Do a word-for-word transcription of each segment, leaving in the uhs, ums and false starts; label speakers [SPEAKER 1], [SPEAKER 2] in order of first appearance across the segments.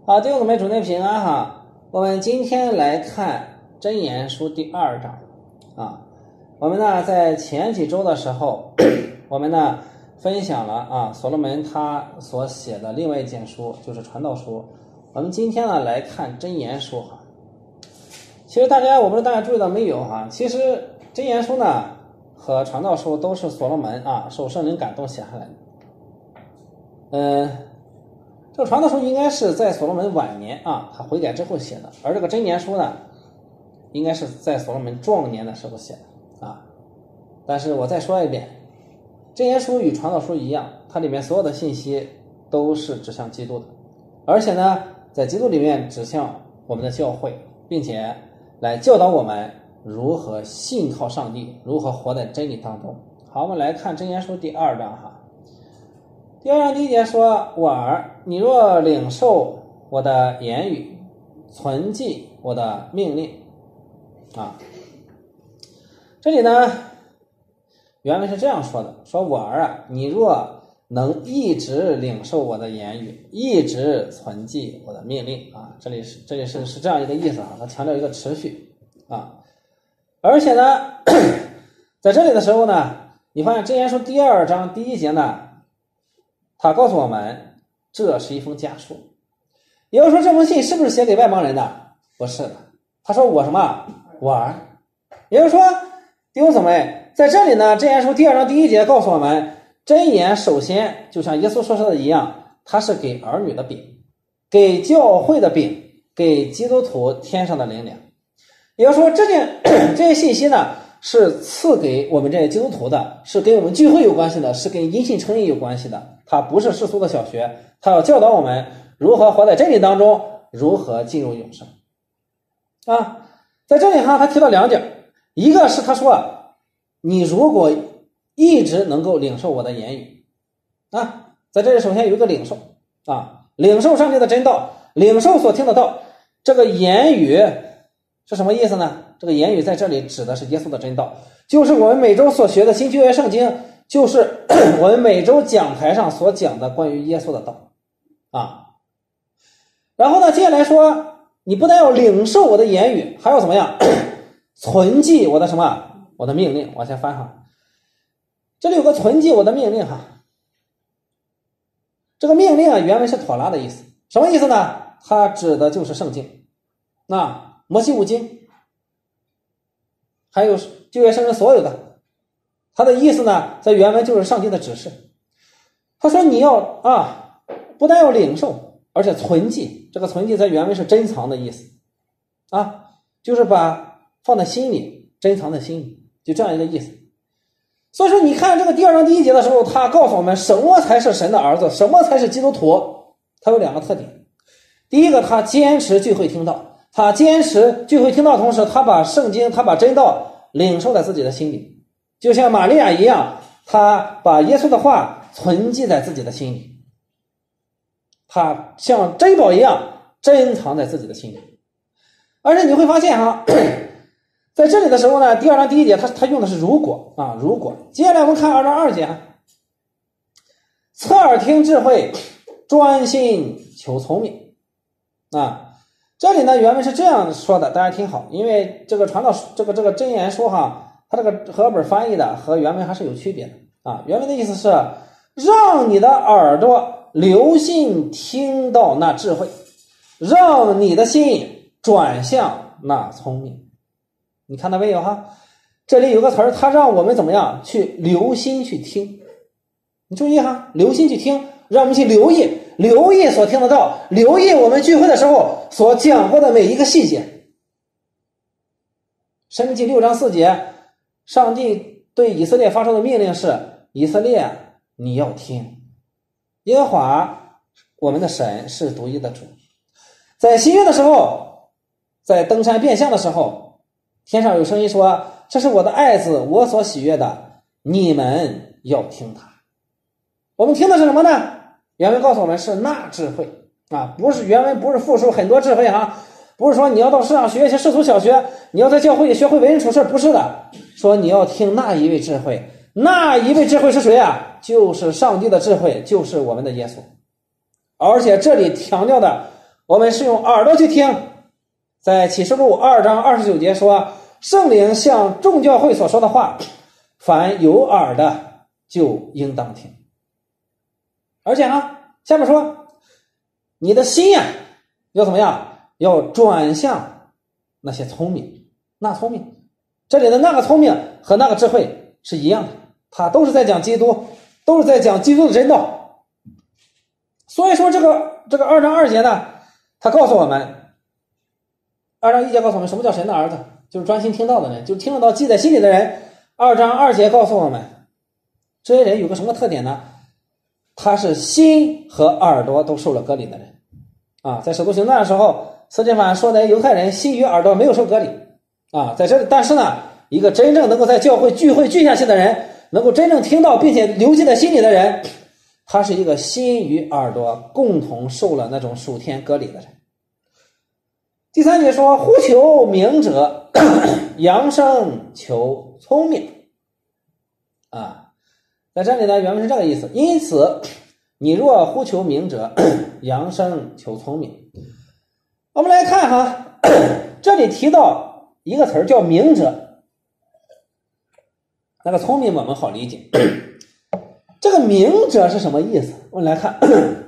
[SPEAKER 1] 好，弟兄姊妹主内平安哈。我们今天来看箴言书第二章啊。我们呢在前几周的时候，我们呢分享了啊所罗门他所写的另外一卷书，就是传道书。我们今天呢来看箴言书哈。其实大家我不知道大家注意到没有哈，其实箴言书呢和传道书都是所罗门啊受圣灵感动写下来的。嗯。这个传道书应该是在所罗门晚年啊，他悔改之后写的，而这个箴言书呢，应该是在所罗门壮年的时候写的啊。但是我再说一遍，箴言书与传道书一样，它里面所有的信息都是指向基督的，而且呢，在基督里面指向我们的教会，并且来教导我们如何信靠上帝，如何活在真理当中。好，我们来看箴言书第二章哈。第二章第一节说：我儿，你若领受我的言语，存记我的命令啊。这里呢原文是这样说的，说我儿啊，你若能一直领受我的言语，一直存记我的命令啊。这里是这里是是这样一个意思啊，它强调一个持续啊。而且呢在这里的时候呢，你发现箴言书第二章第一节呢，他告诉我们这是一封家书。也就是说这封信是不是写给外邦人的？不是的。他说我什么？我儿。也就是说弟兄姊妹，在这里呢，箴言书第二章第一节告诉我们，箴言首先就像耶稣说的一样，它是给儿女的饼，给教会的饼，给基督徒天上的灵粮。也就是说这件这些信息呢是赐给我们这些基督徒的，是跟我们聚会有关系的，是跟因信称义有关系的。它不是世俗的小学，它要教导我们如何活在真理当中，如何进入永生啊。在这里哈，他提到两点，一个是他说你如果一直能够领受我的言语啊，在这里首先有一个领受啊，领受上帝的真道，领受所听的道。这个言语是什么意思呢？这个言语在这里指的是耶稣的真道，就是我们每周所学的新旧约圣经，就是我们每周讲台上所讲的关于耶稣的道啊。然后呢，接下来说你不但要领受我的言语，还要怎么样？存记我的什么？我的命令。往前翻哈，这里有个存记我的命令哈。这个命令啊，原文是妥拉的意思。什么意思呢？它指的就是圣经，那摩西五经还有旧约圣经所有的，他的意思呢，在原文就是上帝的指示。他说你要啊，不但要领受，而且存记。这个存记在原文是珍藏的意思啊，就是把放在心里，珍藏在心里，就这样一个意思。所以说你看这个第二章第一节的时候，他告诉我们什么才是神的儿子，什么才是基督徒。他有两个特点，第一个，他坚持聚会听道，他坚持聚会听道，同时他把圣经，他把真道领受在自己的心里，就像玛利亚一样，他把耶稣的话存记在自己的心里，他像珍宝一样珍藏在自己的心里。而且你会发现哈，在这里的时候呢，第二章第一节他他用的是如果啊，如果。接下来我们看二章二节，侧耳听智慧，专心求聪明啊。这里呢原文是这样说的，大家听好，因为这个传道这个这个箴言书哈，它这个和合本翻译的和原文还是有区别的啊。原文的意思是让你的耳朵留心听到那智慧，让你的心转向那聪明。你看到没有哈？这里有个词儿，它让我们怎么样去留心去听。你注意哈，留心去听，让我们去留意留意所听得到，留意我们聚会的时候所讲过的每一个细节。申命记六章四节，上帝对以色列发出的命令是：以色列，你要听，耶和华我们的神是独一的主。在新约的时候，在登山变相的时候，天上有声音说：这是我的爱子，我所喜悦的，你们要听他。我们听的是什么呢？原文告诉我们是那智慧啊，不是原文不是复述很多智慧哈，不是说你要到市场学一些世俗小学，你要在教会里学会为人处事，不是的，说你要听那一位智慧，那一位智慧是谁啊？就是上帝的智慧，就是我们的耶稣。而且这里强调的我们是用耳朵去听。在启示录二章二十九节说，圣灵向众教会所说的话，凡有耳的就应当听。而且呢，下面说你的心呀、啊、要怎么样？要转向那些聪明，那聪明，这里的那个聪明和那个智慧是一样的，它都是在讲基督，都是在讲基督的真道。所以说这个这个二章二节呢，他告诉我们，二章一节告诉我们什么叫神的儿子，就是专心听道的人，就是听得到记在心里的人。二章二节告诉我们，这些人有个什么特点呢？他是心和耳朵都受了割礼的人啊。在使徒行传的时候，司提反说的犹太人心与耳朵没有受割礼啊，在这里，但是呢，一个真正能够在教会聚会聚下去的人，能够真正听到并且留记在心里的人，他是一个心与耳朵共同受了那种属天割礼的人。第三节说，呼求明者，扬声求聪明啊。在这里呢，原文是这个意思。因此，你若呼求明者，扬声求聪明。我们来看哈，这里提到一个词儿叫明者，那个聪明我们好理解。这个明者是什么意思？我们来看，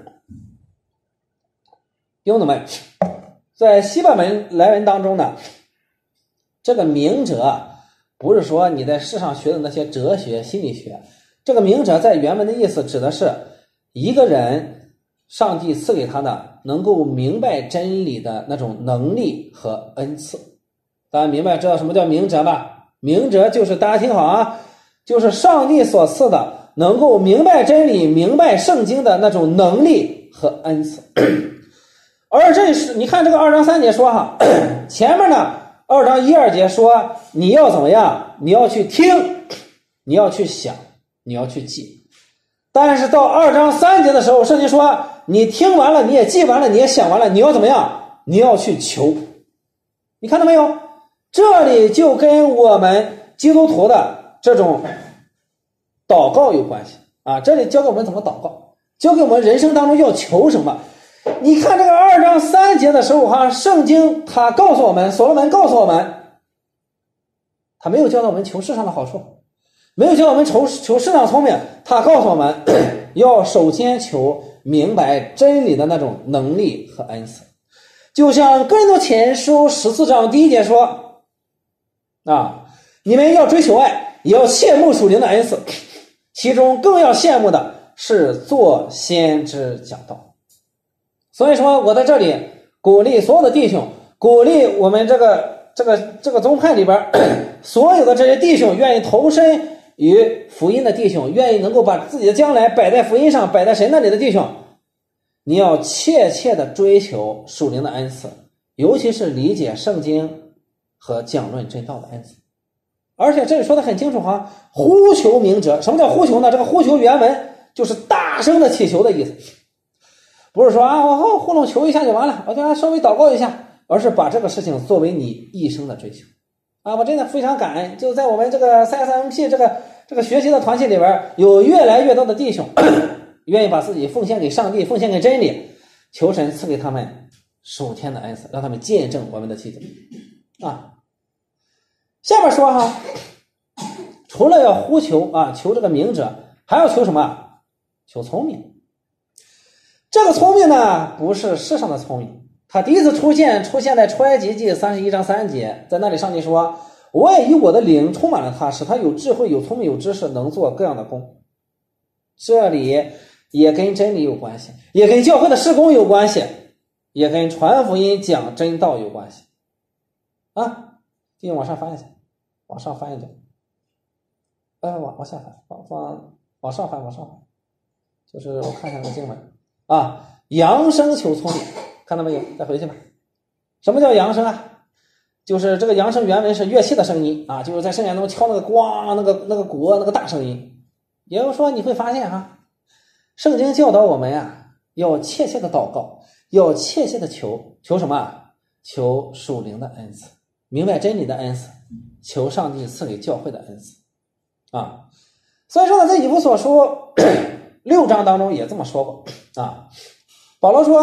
[SPEAKER 1] 弟兄姊妹，在希伯来文当中呢，这个明者不是说你在世上学的那些哲学、心理学。这个明者在原文的意思指的是一个人，上帝赐给他的能够明白真理的那种能力和恩赐。大家明白知道什么叫明者吧？明者就是大家听好啊，就是上帝所赐的能够明白真理、明白圣经的那种能力和恩赐。而这是你看这个二章三节说哈，前面呢二章一二节说你要怎么样？你要去听，你要去想，你要去记。但是到二章三节的时候，圣经说你听完了，你也记完了，你也想完了，你要怎么样？你要去求。你看到没有？这里就跟我们基督徒的这种祷告有关系啊！这里教给我们怎么祷告，教给我们人生当中要求什么。你看这个二章三节的时候哈，圣经他告诉我们，所罗门告诉我们，他没有教导我们求世上的好处，没有教我们求求世上聪明，他告诉我们要首先求明白真理的那种能力和恩赐。就像哥林多前书十四章第一节说啊，你们要追求爱，也要切慕属灵的恩赐，其中更要羡慕的是做先知讲道。所以说我在这里鼓励所有的弟兄，鼓励我们这个这个这个宗派里边所有的这些弟兄，愿意投身于福音的弟兄，愿意能够把自己的将来摆在福音上，摆在神那里的弟兄，你要切切的追求属灵的恩赐，尤其是理解圣经和讲论真道的恩赐。而且这里说的很清楚哈，呼求明者。什么叫呼求呢？这个呼求原文就是大声的祈求的意思，不是说啊我糊弄求一下就完了，我就稍微祷告一下，而是把这个事情作为你一生的追求啊！我真的非常感恩，就在我们这个 C S M P 这个这个学习的团体里边，有越来越多的弟兄愿意把自己奉献给上帝，奉献给真理，求神赐给他们属天的恩赐，让他们见证我们的基督啊。下面说哈，除了要呼求啊，求这个明者，还要求什么？求聪明。这个聪明呢，不是世上的聪明，它第一次出现出现在出埃及记三十一章三节，在那里上帝说，我也以我的灵充满了他，使他有智慧、有聪明、有知识，能做各样的工。这里也跟真理有关系，也跟教会的事工有关系，也跟传福音讲真道有关系啊。继续往上翻一下，往上翻一点，呃，往往下翻，往往往上翻，往上翻，就是我看一下那个经文啊，扬声求聪明，看到没有？再回去吧。什么叫扬声啊？就是这个扬声原文是乐器的声音啊，就是在圣言中敲那个咣，那个那个鼓，那个大声音。也就是说，你会发现哈，圣经教导我们呀，要切切的祷告，要切切的求，求什么？求属灵的恩赐，明白真理的恩赐，求上帝赐给教会的恩赐啊。所以说呢，在以弗所书六章当中也这么说过啊。保罗说，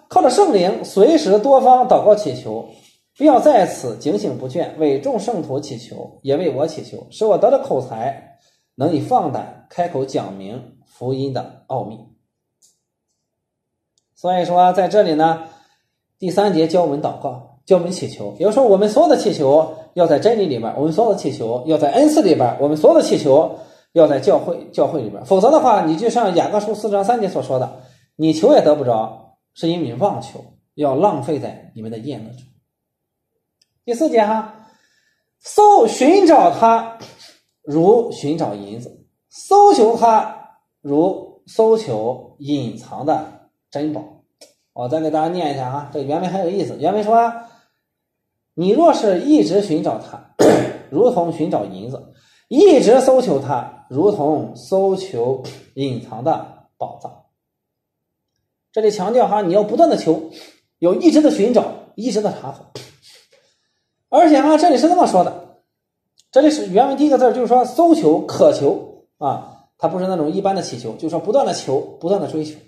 [SPEAKER 1] 靠着圣灵随时多方祷告祈求，必要在此警醒不倦，为众圣徒祈求，也为我祈求，使我得了口才，能以放胆开口讲明福音的奥秘。所以说在这里呢，第三节教我们祷告，教我们祈求，也就是说我们所有的祈求要在真理里边，我们所有的祈求要在恩赐里边，我们所有的祈求要在教会教会里边，否则的话，你就像雅各书四章三节所说的，你求也得不着，是因为你妄求，要浪费在你们的宴乐中。第四节哈，搜寻找他如寻找银子，搜求他如搜求隐藏的珍宝。我再给大家念一下啊，这个原文很有意思。原文说，你若是一直寻找他，如同寻找银子，一直搜求他，如同搜求隐藏的宝藏。这里强调哈，你要不断的求，有一直的寻找，一直的查访。而且哈，这里是这么说的，这里是原文第一个字，就是说搜求、渴求啊，它不是那种一般的祈求，就是说不断的求，不断的追求。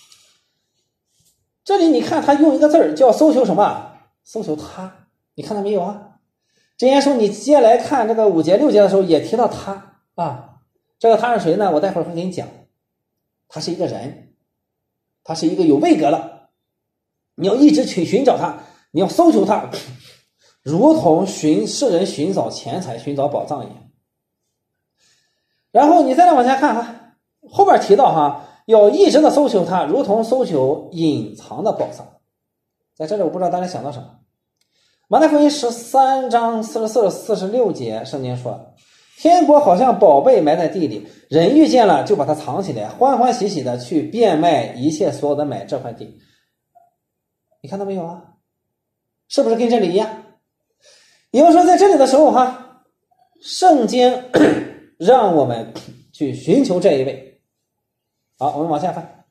[SPEAKER 1] 这里你看他用一个字叫搜求什么？搜求他，你看到没有啊？箴言书你接下来看这个五节六节的时候也提到他啊，这个他是谁呢？我待会儿会给你讲。他是一个人，他是一个有位格的，你要一直去寻找他，你要搜求他，如同寻世人寻找钱财、寻找宝藏一样。然后你再来往下看哈，后边提到哈，要一直的搜求他，如同搜求隐藏的宝藏。在这里我不知道大家想到什么。马太福音十三章四十四、四十六节，圣经说，天国好像宝贝埋在地里，人遇见了就把它藏起来，欢欢喜喜的去变卖一切所有的买这块地。你看到没有啊？是不是跟这里一样？也就是说在这里的时候哈，圣经让我们去寻求这一位。好，我们往下翻。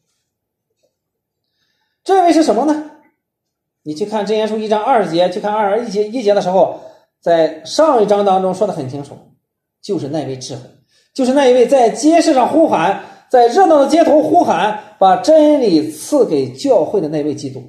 [SPEAKER 1] 这位是什么呢？你去看箴言书一章二节，去看二一节一节的时候，在上一章当中说得很清楚，就是那位智慧，就是那一位在街市上呼喊，在热闹的街头呼喊，把真理赐给教会的那位基督。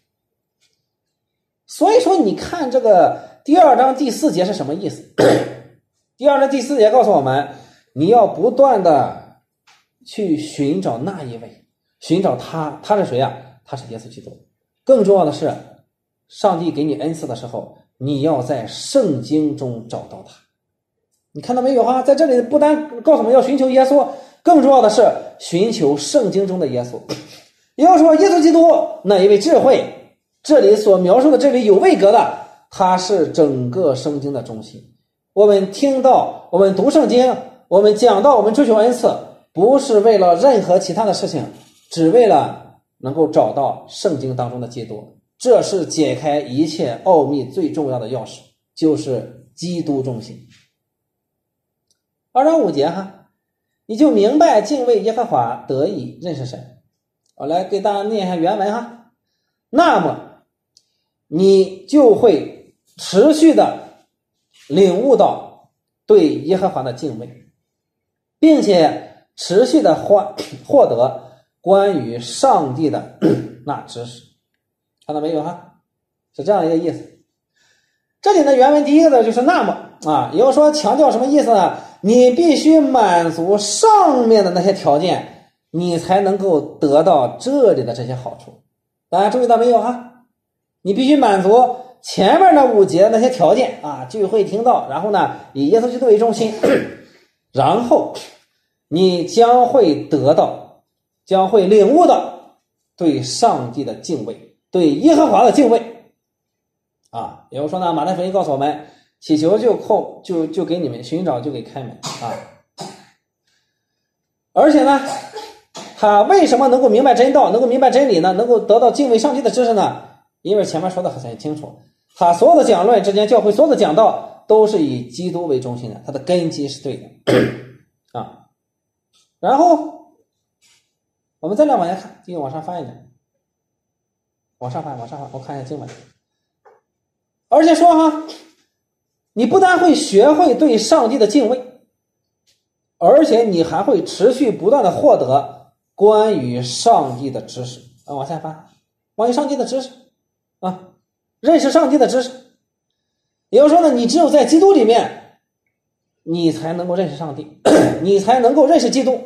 [SPEAKER 1] 所以说你看这个第二章第四节是什么意思？第二章第四节告诉我们，你要不断的去寻找那一位，寻找他，他是谁啊？他是耶稣基督。更重要的是，上帝给你恩赐的时候，你要在圣经中找到他。你看到没有哈？在这里不单告诉我们要寻求耶稣，更重要的是寻求圣经中的耶稣。也就是说，耶稣基督那一位智慧，这里所描述的这位有位格的，他是整个圣经的中心。我们听到，我们读圣经，我们讲到，我们追求恩赐，不是为了任何其他的事情，只为了能够找到圣经当中的基督。这是解开一切奥秘最重要的钥匙，就是基督中心。二章五节哈，你就明白敬畏耶和华，得以认识神。我来给大家念一下原文哈。那么你就会持续的领悟到对耶和华的敬畏，并且持续的获获得关于上帝的那知识。看到没有哈？是这样一个意思。这里呢，原文第一个字就是那么啊，也就是说强调什么意思呢？你必须满足上面的那些条件，你才能够得到这里的这些好处。大家注意到没有哈？你必须满足前面的五节那些条件啊，聚会听到，然后呢以耶稣基督为中心，然后你将会得到，将会领悟到对上帝的敬畏，对耶和华的敬畏啊。也就是说呢，马太福音告诉我们，祈求就扣就就给你们，寻找就给开门啊。而且呢，他为什么能够明白真道，能够明白真理呢？能够得到敬畏上帝的知识呢？因为前面说的很清楚，他所有的讲论之间，教会所有的讲道都是以基督为中心的，他的根基是对的啊。然后我们再来往下看，继续往上翻一点，往上翻，往上翻，我看一下经文。而且说哈，你不但会学会对上帝的敬畏，而且你还会持续不断的获得关于上帝的知识啊。往下翻， 关于上帝的知识啊，认识上帝的知识。也就是说呢，你只有在基督里面，你才能够认识上帝，你才能够认识基督。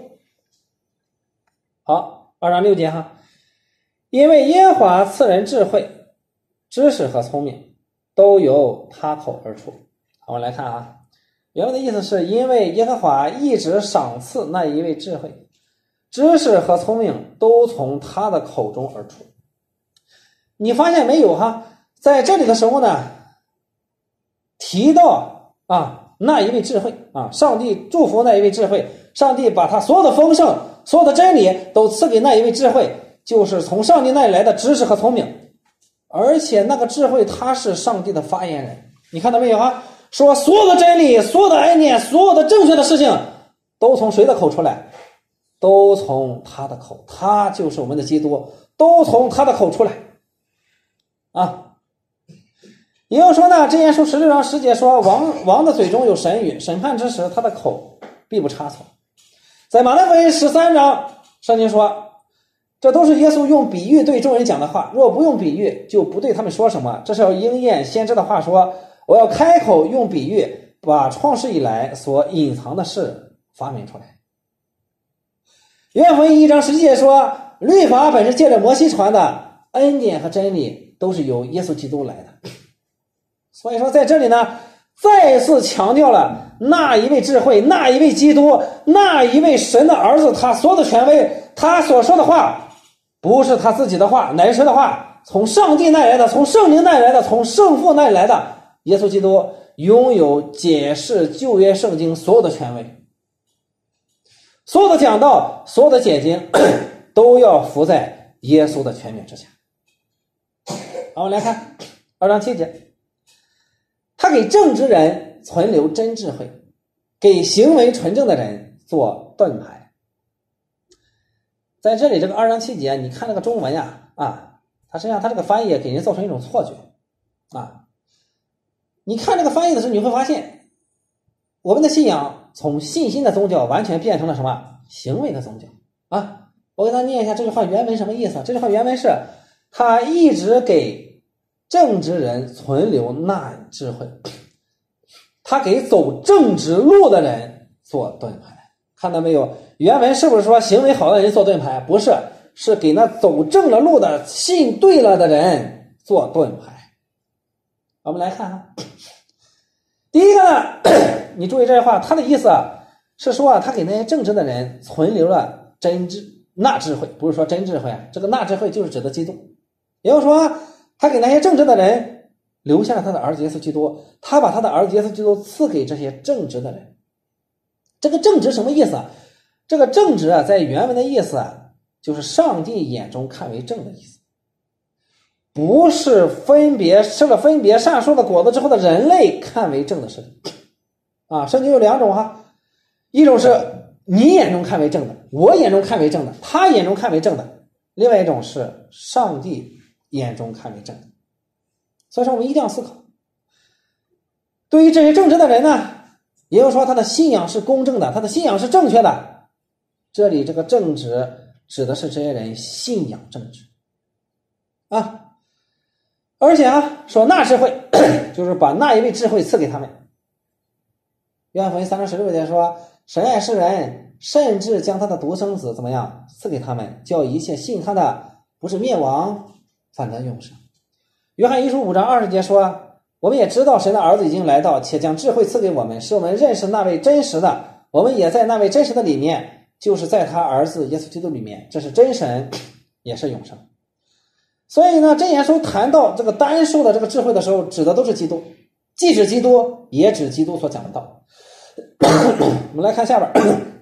[SPEAKER 1] 好，二章六节哈，因为耶和华赐人智慧、知识和聪明，都由他口而出。我们来看啊，原文的意思是因为耶和华一直赏赐那一位智慧、知识和聪明都从他的口中而出。你发现没有哈，在这里的时候呢，提到啊那一位智慧啊，上帝祝福那一位智慧，上帝把他所有的丰盛、所有的真理都赐给那一位智慧，就是从上帝那里来的知识和聪明。而且那个智慧他是上帝的发言人，你看到没有哈？说所有的真理、所有的爱念、所有的正确的事情都从谁的口出来？都从他的口，他就是我们的基督，都从他的口出来啊。也就是说呢，箴言书十六章十节说，王王的嘴中有神语，审判之时他的口必不差错。在马太福音十三章，圣经说，这都是耶稣用比喻对众人讲的话，若不用比喻，就不对他们说什么。这是要应验先知的话说，我要开口用比喻，把创世以来所隐藏的事发明出来。约翰福音一章十七节说，律法本是借着摩西传的，恩典和真理都是由耶稣基督来的。所以说在这里呢，再次强调了那一位智慧、那一位基督、那一位神的儿子，他所有的权威，他所说的话不是他自己的话，乃是神的话，从上帝那里来的，从圣灵那里来的，从圣父那里来的。耶稣基督拥有解释旧约圣经所有的权威，所有的讲道、所有的解经都要服在耶稣的权柄之下。好，我们来看二章七节，他给正直人存留真智慧，给行为纯正的人做盾牌。在这里这个二章七节，你看那个中文呀，啊，它实际上它这个翻译给人造成一种错觉啊。你看这个翻译的时候，你会发现，我们的信仰从信心的宗教完全变成了什么？行为的宗教啊！我给大家念一下这句话原文什么意思？这句话原文是，他一直给正直人存留那智慧，他给走正直路的人做盾牌。看到没有？原文是不是说行为好的人做盾牌？不是，是给那走正了路的、信对了的人做盾牌。我们来看哈，第一个呢，你注意这句话，他的意思啊是说啊，他给那些正直的人存留了真智那智慧，不是说真智慧啊，这个那智慧就是指的基督。也就是说，他给那些正直的人留下了他的儿子耶稣基督，他把他的儿子耶稣基督赐给这些正直的人。这个正直什么意思啊？这个正直啊，在原文的意思啊，就是上帝眼中看为正的意思。不是分别吃了分别善树的果子之后的人类看为正的事情啊。圣经有两种哈，一种是你眼中看为正的，我眼中看为正的，他眼中看为正的，另外一种是上帝眼中看为正的。所以说我们一定要思考，对于这些正直的人呢，也就是说他的信仰是公正的，他的信仰是正确的。这里这个正直指的是这些人信仰正直啊。而且啊，说那智慧就是把那一位智慧赐给他们。约翰福音三章十六节说，神爱世人，甚至将他的独生子怎么样赐给他们，叫一切信他的不是灭亡，反得永生。约翰一书五章二十节说，我们也知道神的儿子已经来到，且将智慧赐给我们，使我们认识那位真实的，我们也在那位真实的里面，就是在他儿子耶稣基督里面，这是真神，也是永生。所以呢，箴言书谈到这个单数的这个智慧的时候，指的都是基督，既指基督，也指基督所讲的道。我们来看下边，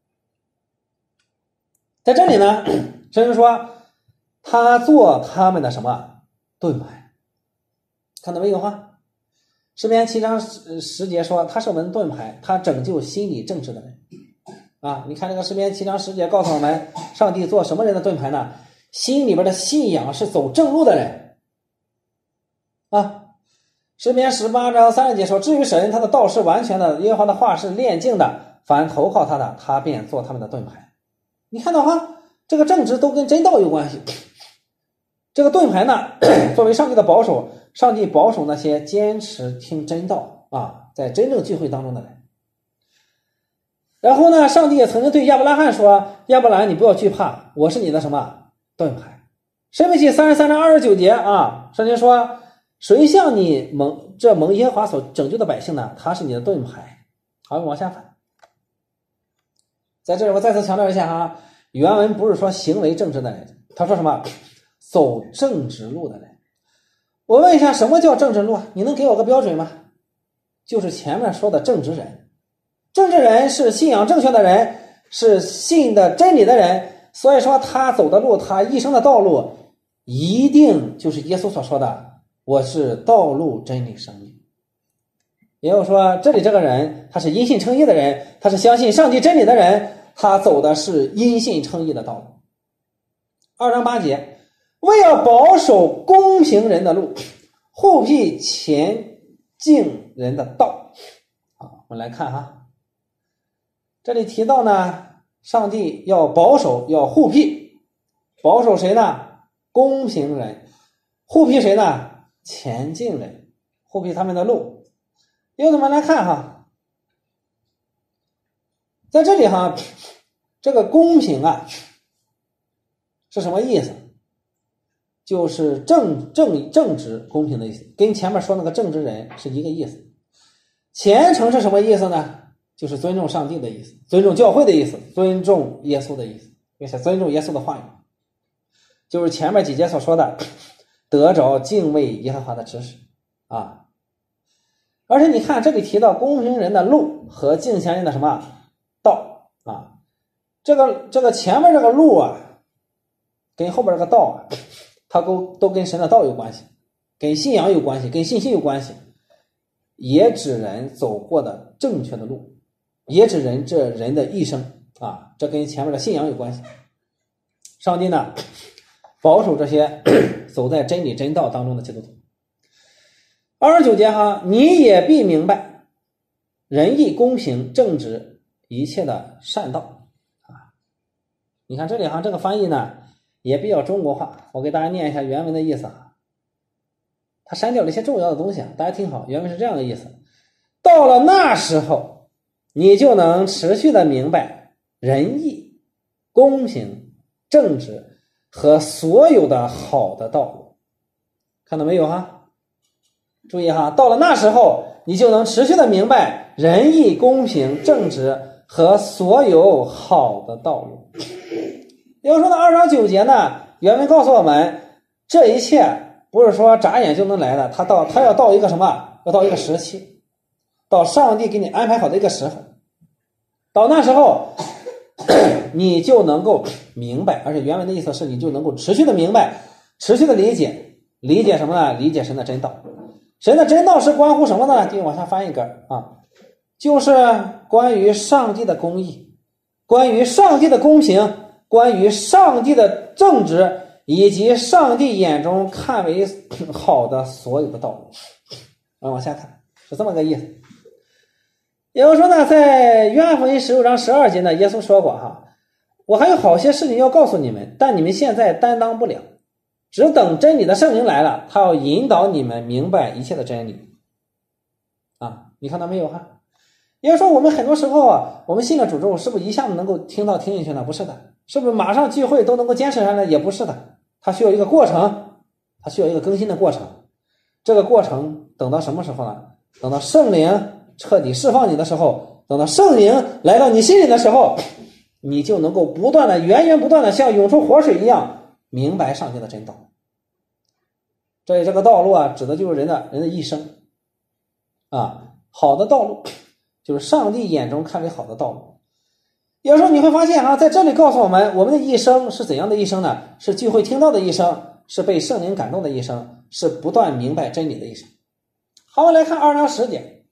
[SPEAKER 1] 在这里呢，圣经说他做他们的什么盾牌，看到没有哈？诗篇七章十节说，他是我们盾牌，他拯救心里正直的人啊。你看这个诗篇七章十节告诉我们，上帝做什么人的盾牌呢？心里边的信仰是走正路的人啊。诗篇十八章三十节说，至于神，他的道是完全的，耶和华的话是炼净的，凡投靠他的，他便做他们的盾牌。你看到哈，这个正直都跟真道有关系这个盾牌呢，作为上帝的保守，上帝保守那些坚持听真道啊，在真正聚会当中的人。然后呢，上帝也曾经对亚伯拉罕说：“亚伯兰，你不要惧怕，我是你的什么盾牌。”申命记三十三章二十九节啊，圣经说：“谁向你蒙这蒙耶和华所拯救的百姓呢？他是你的盾牌。”好，往下翻。在这里我再次强调一下哈，原文不是说行为正直的人，他说什么？走正直路的人。我问一下，什么叫正直路？你能给我个标准吗？就是前面说的正直人。正直人是信仰正确的人，是信的真理的人，所以说他走的路，他一生的道路一定就是耶稣所说的，我是道路真理生命。也就是说，这里这个人他是因信称义的人，他是相信上帝真理的人，他走的是因信称义的道路。二章八节，为要保守公平人的路，护庇前进人的道。好，我们来看哈，这里提到呢，上帝要保守，要护庇，保守谁呢？公平人。护庇谁呢？前进人，护庇他们的路。又怎么来看哈？在这里哈，这个公平啊是什么意思？就是正正正直公平的意思，跟前面说那个正直人是一个意思。虔诚是什么意思呢？就是尊重上帝的意思，尊重教会的意思，尊重耶稣的意思，并且尊重耶稣的话语，就是前面几节所说的得着敬畏耶和华的知识啊。而且你看这里提到公平人的路和敬虔人的什么道啊，这个这个前面这个路啊跟后边这个道啊，它都都跟神的道有关系，跟信仰有关系，跟信心有关系，也指人走过的正确的路，也指人这人的一生啊，这跟前面的信仰有关系。上帝呢保守这些走在真理真道当中的基督徒。二十九节哈，你也必明白仁义公平正直一切的善道啊。你看这里哈，这个翻译呢也比较中国化，我给大家念一下原文的意思啊。他删掉了一些重要的东西啊，大家听好，原文是这样的意思：到了那时候，你就能持续的明白仁义、公平、正直和所有的好的道路。看到没有哈？注意哈，到了那时候，你就能持续的明白仁义、公平、正直和所有好的道路。也就是说呢，二章九节呢，原文告诉我们，这一切不是说眨眼就能来的，他到他要到一个什么？要到一个时期，到上帝给你安排好的一个时候，到那时候你就能够明白，而且原文的意思是你就能够持续的明白，持续的理解，理解什么呢？理解神的真道。神的真道是关乎什么呢？继续往下翻一个啊，就是关于上帝的公义，关于上帝的公平，关于上帝的正直，以及上帝眼中看为好的所有的道路。啊，往下看是这么个意思。也就是说呢，在约翰福音十六章十二节呢，耶稣说过哈，我还有好些事情要告诉你们，但你们现在担当不了，只等真理的圣灵来了，他要引导你们明白一切的真理啊。你看到没有哈？也就是说，我们很多时候啊，我们信了主之后，是不是一下子能够听到听进去呢？不是的。是不是马上聚会都能够坚持下来？也不是的，它需要一个过程，它需要一个更新的过程。这个过程等到什么时候呢？等到圣灵彻底释放你的时候，等到圣灵来到你心里的时候，你就能够不断的源源不断的像涌出活水一样明白上帝的真道。这里这个道路啊，指的就是人的人的一生啊，好的道路就是上帝眼中看为好的道路。有时候你会发现啊，在这里告诉我们，我们的一生是怎样的一生呢？是聚会听到的一生，是被圣灵感动的一生，是不断明白真理的一生。好，我们来看二章十节，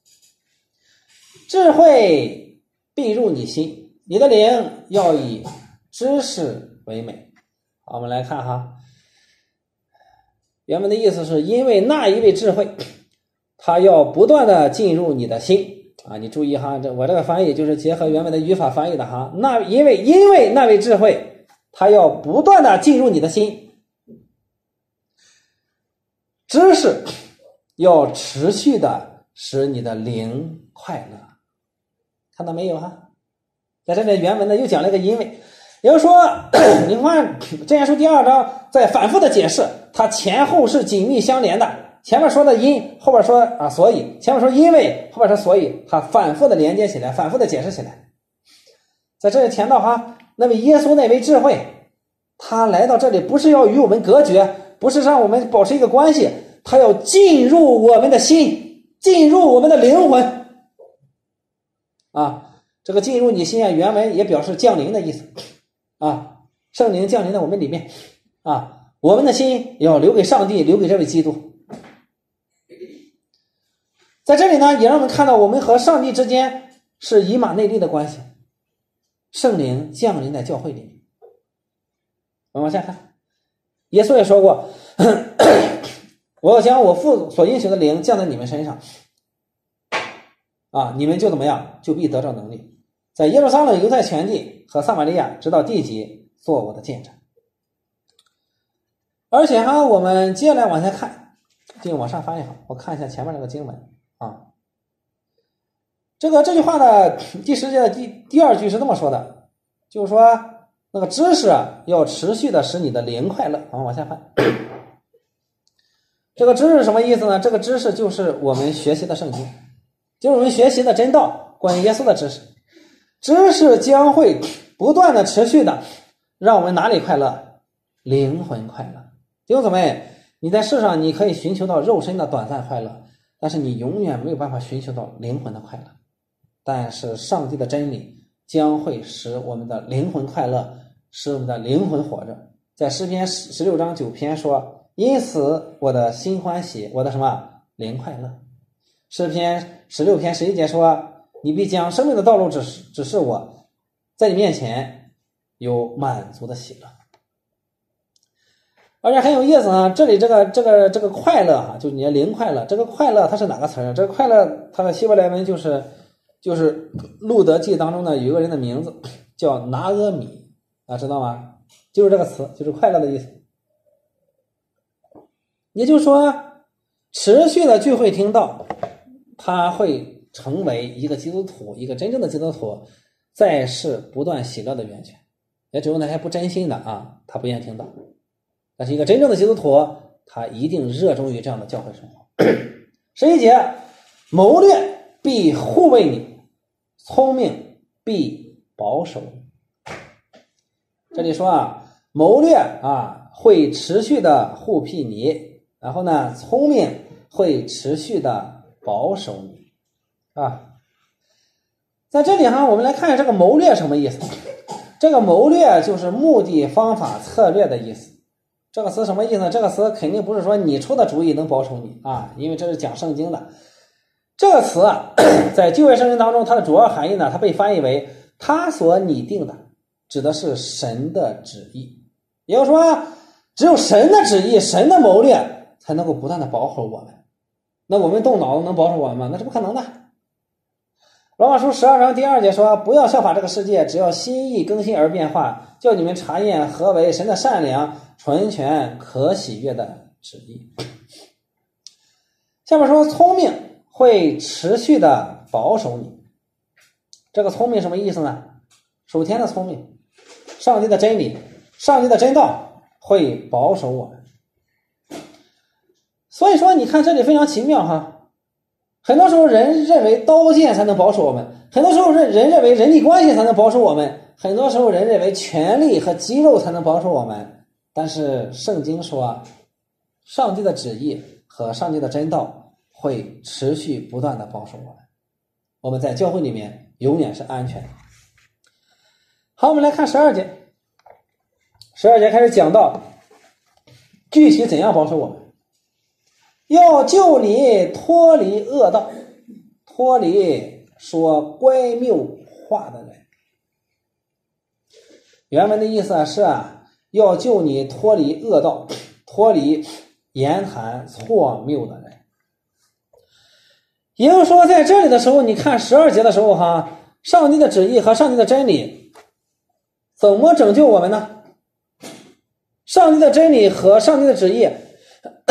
[SPEAKER 1] 智慧必入你心，你的灵要以知识为美。好，我们来看哈，原文的意思是因为那一位智慧，他要不断的进入你的心。啊，你注意哈，这我这个翻译就是结合原文的语法翻译的哈。那因为因为那位智慧，他要不断的进入你的心， 知识要持续的使你的灵快乐。看到没有哈？在这里原文呢又讲了一个因为，也就是说你看箴言书第二章在反复的解释，它前后是紧密相连的，前面说的因，后边说啊所以，前面说因为，后边说所以，它反复的连接起来，反复的解释起来。在这里谈到哈，那位耶稣那位智慧，他来到这里不是要与我们隔绝，不是让我们保持一个关系，他要进入我们的心，进入我们的灵魂啊。这个进入你心啊，原文也表示降临的意思啊，圣灵降临在我们里面啊，我们的心也要留给上帝，留给这位基督。在这里呢，也让我们看到我们和上帝之间是以马内利的关系，圣灵降临在教会里面。我们往下看，耶稣也说过我要将我父所应许的灵降在你们身上啊，你们就怎么样，就必得着能力，在耶路撒冷、犹太全地和撒玛利亚直到地极做我的见证。而且哈，我们接下来往下看，继续往上翻一下，我看一下前面那个经文啊。这个这句话的第十节的第第二句是这么说的，就是说那个知识啊，要持续的使你的灵快乐。我们往下看，这个知识是什么意思呢？这个知识就是我们学习的圣经，就是我们学习的真道，关于耶稣的知识。知识将会不断的持续的让我们哪里快乐？灵魂快乐。弟兄姊妹，你在世上你可以寻求到肉身的短暂快乐，但是你永远没有办法寻求到灵魂的快乐。但是上帝的真理将会使我们的灵魂快乐，使我们的灵魂活着。在诗篇十六章九篇说，因此我的心欢喜，我的什么？灵快乐。诗篇十六篇十一节说，你必将生命的道路指示指示我，在你面前有满足的喜乐。而且很有意思啊，这里这个这个这个快乐啊，就是你的灵快乐，这个快乐它是哪个词儿？这个快乐它的希伯来文就是就是路德记当中呢有一个人的名字叫拿阿米啊，知道吗？就是这个词，就是快乐的意思。也就是说，持续的聚会听道，他会成为一个基督徒，一个真正的基督徒，在世不断喜乐的源泉。也只有那些不真心的啊，他不愿听道。但是一个真正的基督徒，他一定热衷于这样的教会生活。十一节，谋略必护卫你，聪明必保守你。这里说啊，谋略啊会持续的护庇你，然后呢，聪明会持续的保守你啊。在这里哈，我们来看一下这个谋略什么意思。这个谋略就是目的、方法、策略的意思。这个词什么意思呢？这个词肯定不是说你出的主意能保守你啊，因为这是讲圣经的。这个词啊，在旧约圣经当中，它的主要含义呢，它被翻译为他所拟定的，指的是神的旨意。也就是说，只有神的旨意、神的谋略才能够不断的保守我们。那我们动脑子能保守我们吗？那是不可能的。罗马书十二章第二节说，不要效法这个世界，只要心意更新而变化，叫你们查验何为神的善良、纯全、可喜悦的旨意。下面说，聪明会持续的保守你。这个聪明什么意思呢？属天的聪明，上帝的真理，上帝的真道会保守我们。所以说你看这里非常奇妙哈。很多时候人认为刀剑才能保守我们，很多时候人人认为人际关系才能保守我们，很多时候人认为权力和肌肉才能保守我们。但是圣经说，上帝的旨意和上帝的真道会持续不断的保守我们，我们在教会里面永远是安全的。好，我们来看十二节。十二节开始讲到具体怎样保守我们。要救你脱离恶道，脱离说乖谬话的人。原文的意思是啊，要救你脱离恶道，脱离言谈错谬的人。也就是说，在这里的时候，你看十二节的时候哈，上帝的旨意和上帝的真理怎么拯救我们呢？上帝的真理和上帝的旨意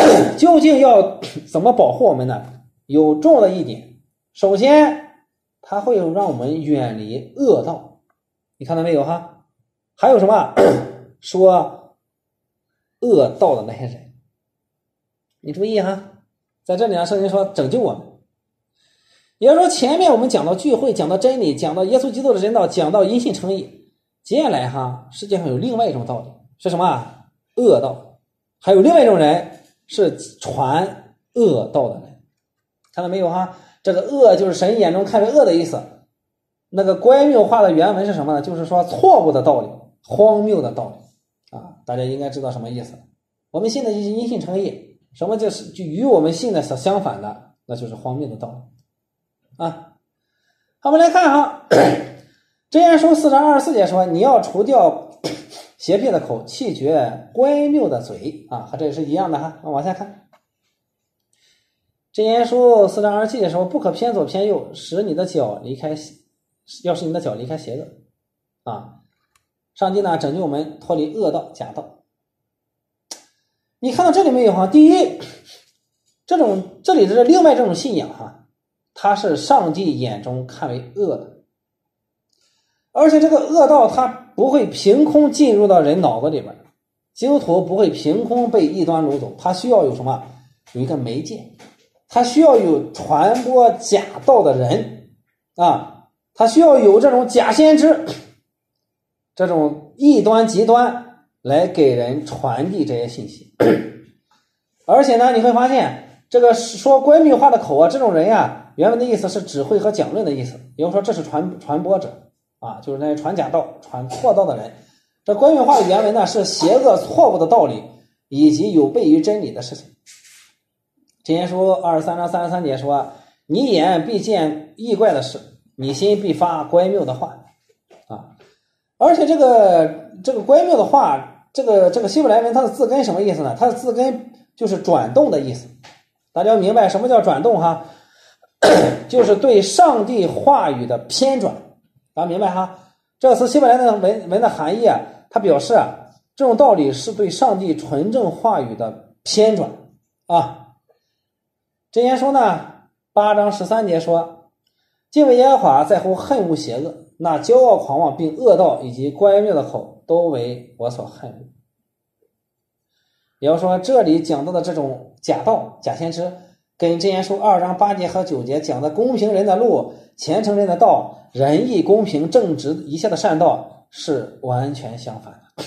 [SPEAKER 1] 究竟要怎么保护我们呢？有重要的一点，首先它会让我们远离恶道，你看到没有哈？还有什么？说恶道的那些人，你注意哈，在这里呢，圣经说拯救我们。也就是说，前面我们讲到聚会，讲到真理，讲到耶稣基督的真道，讲到因信称义，接下来哈，世界上有另外一种道理，是什么？恶道。还有另外一种人是传恶道的人，看到没有哈？这个恶就是神眼中看为恶的意思。那个乖谬化的原文是什么呢？就是说错误的道理，荒谬的道理啊！大家应该知道什么意思。我们信的就是因信称义，什么就是就与我们信的所相反的，那就是荒谬的道理啊。好，我们来看哈，箴言书四章二十四节说，你要除掉邪僻的口，弃绝乖谬的嘴啊，和这是一样的哈。往下看，箴言书四章二十七节说，不可偏左偏右，使你的脚离开，要使你的脚离开邪恶啊。上帝呢拯救我们脱离恶道假道。你看到这里没有哈？第一，这种这里的另外这种信仰哈，它是上帝眼中看为恶的，而且这个恶道它不会凭空进入到人脑子里边，基督徒不会凭空被异端掳走，它需要有什么？有一个媒介，它需要有传播假道的人啊，它需要有这种假先知，这种异端极端来给人传递这些信息。而且呢，你会发现这个说乖谬化的口啊，这种人呀，原文的意思是指挥和讲论的意思，也就是说这是传传播者啊，就是那些传假道、传错道的人。这乖谬化的原文呢，是邪恶错误的道理以及有悖于真理的事情。箴言书二十三章三十三节说，你眼必见异怪的事，你心必发乖谬的话啊。而且这个这个乖谬的话，这个这个希伯来文它的字根什么意思呢？它的字根就是转动的意思。大家要明白什么叫转动哈，就是对上帝话语的偏转。大家明白哈？这个词希伯来文文文的含义啊，它表示啊，这种道理是对上帝纯正话语的偏转啊。箴言书呢八章十三节说，敬畏耶和华在乎恨恶邪恶，那骄傲狂妄并恶道以及乖谬的口都为我所恨恶。也就是说，这里讲到的这种假道假先知，跟箴言书二章八节和九节讲的公平人的路、虔诚人的道、仁义公平正直一切的善道是完全相反的。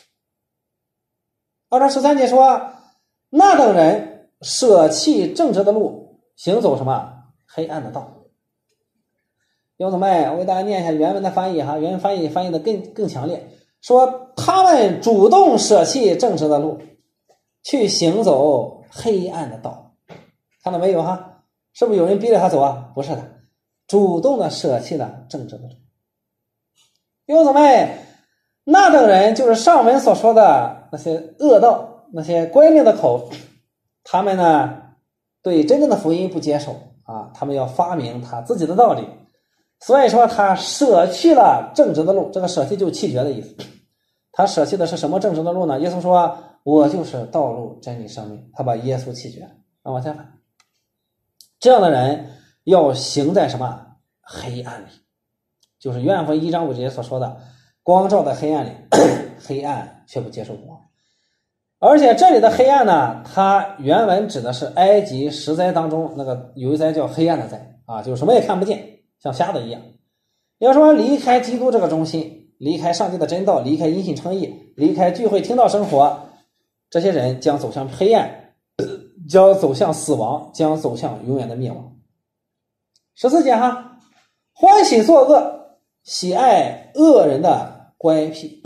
[SPEAKER 1] 二章十三节说，那等人舍弃正直的路，行走什么黑暗的道。弟兄们，我给大家念一下原文的翻译哈，原文翻译翻译的更更强烈，说他们主动舍弃正直的路，去行走黑暗的道。看到没有哈？是不是有人逼着他走啊？不是的，主动的舍弃了正直的路。弟兄们，那等人就是上文所说的那些恶道，那些乖谬的口，他们呢对真正的福音不接受啊，他们要发明他自己的道理，所以说他舍弃了正直的路。这个舍弃就是弃绝的意思。他舍弃的是什么正直的路呢？耶稣说，我就是道路真理生命，他把耶稣弃绝。那往下看，这样的人要行在什么黑暗里，就是约翰福音一章五节所说的，光照在黑暗里，黑暗却不接受光。而且这里的黑暗呢，它原文指的是埃及十灾当中那个有一灾叫黑暗的灾啊，就是什么也看不见，像瞎子一样。要说离开基督这个中心，离开上帝的真道，离开因信称义，离开聚会听道生活，这些人将走向黑暗，将走向死亡，将走向永远的灭亡。十四节哈，欢喜作恶，喜爱恶人的乖僻。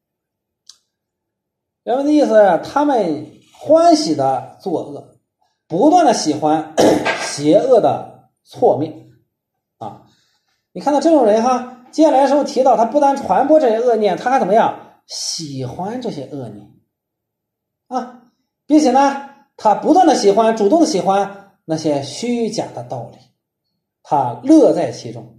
[SPEAKER 1] 原文的意思是他们欢喜的作恶，不断的喜欢邪恶的错灭啊！你看到这种人哈，接下来的时候提到他不但传播这些恶念，他还怎么样？喜欢这些恶念啊，并且呢，他不断的喜欢，主动的喜欢那些虚假的道理，他乐在其中。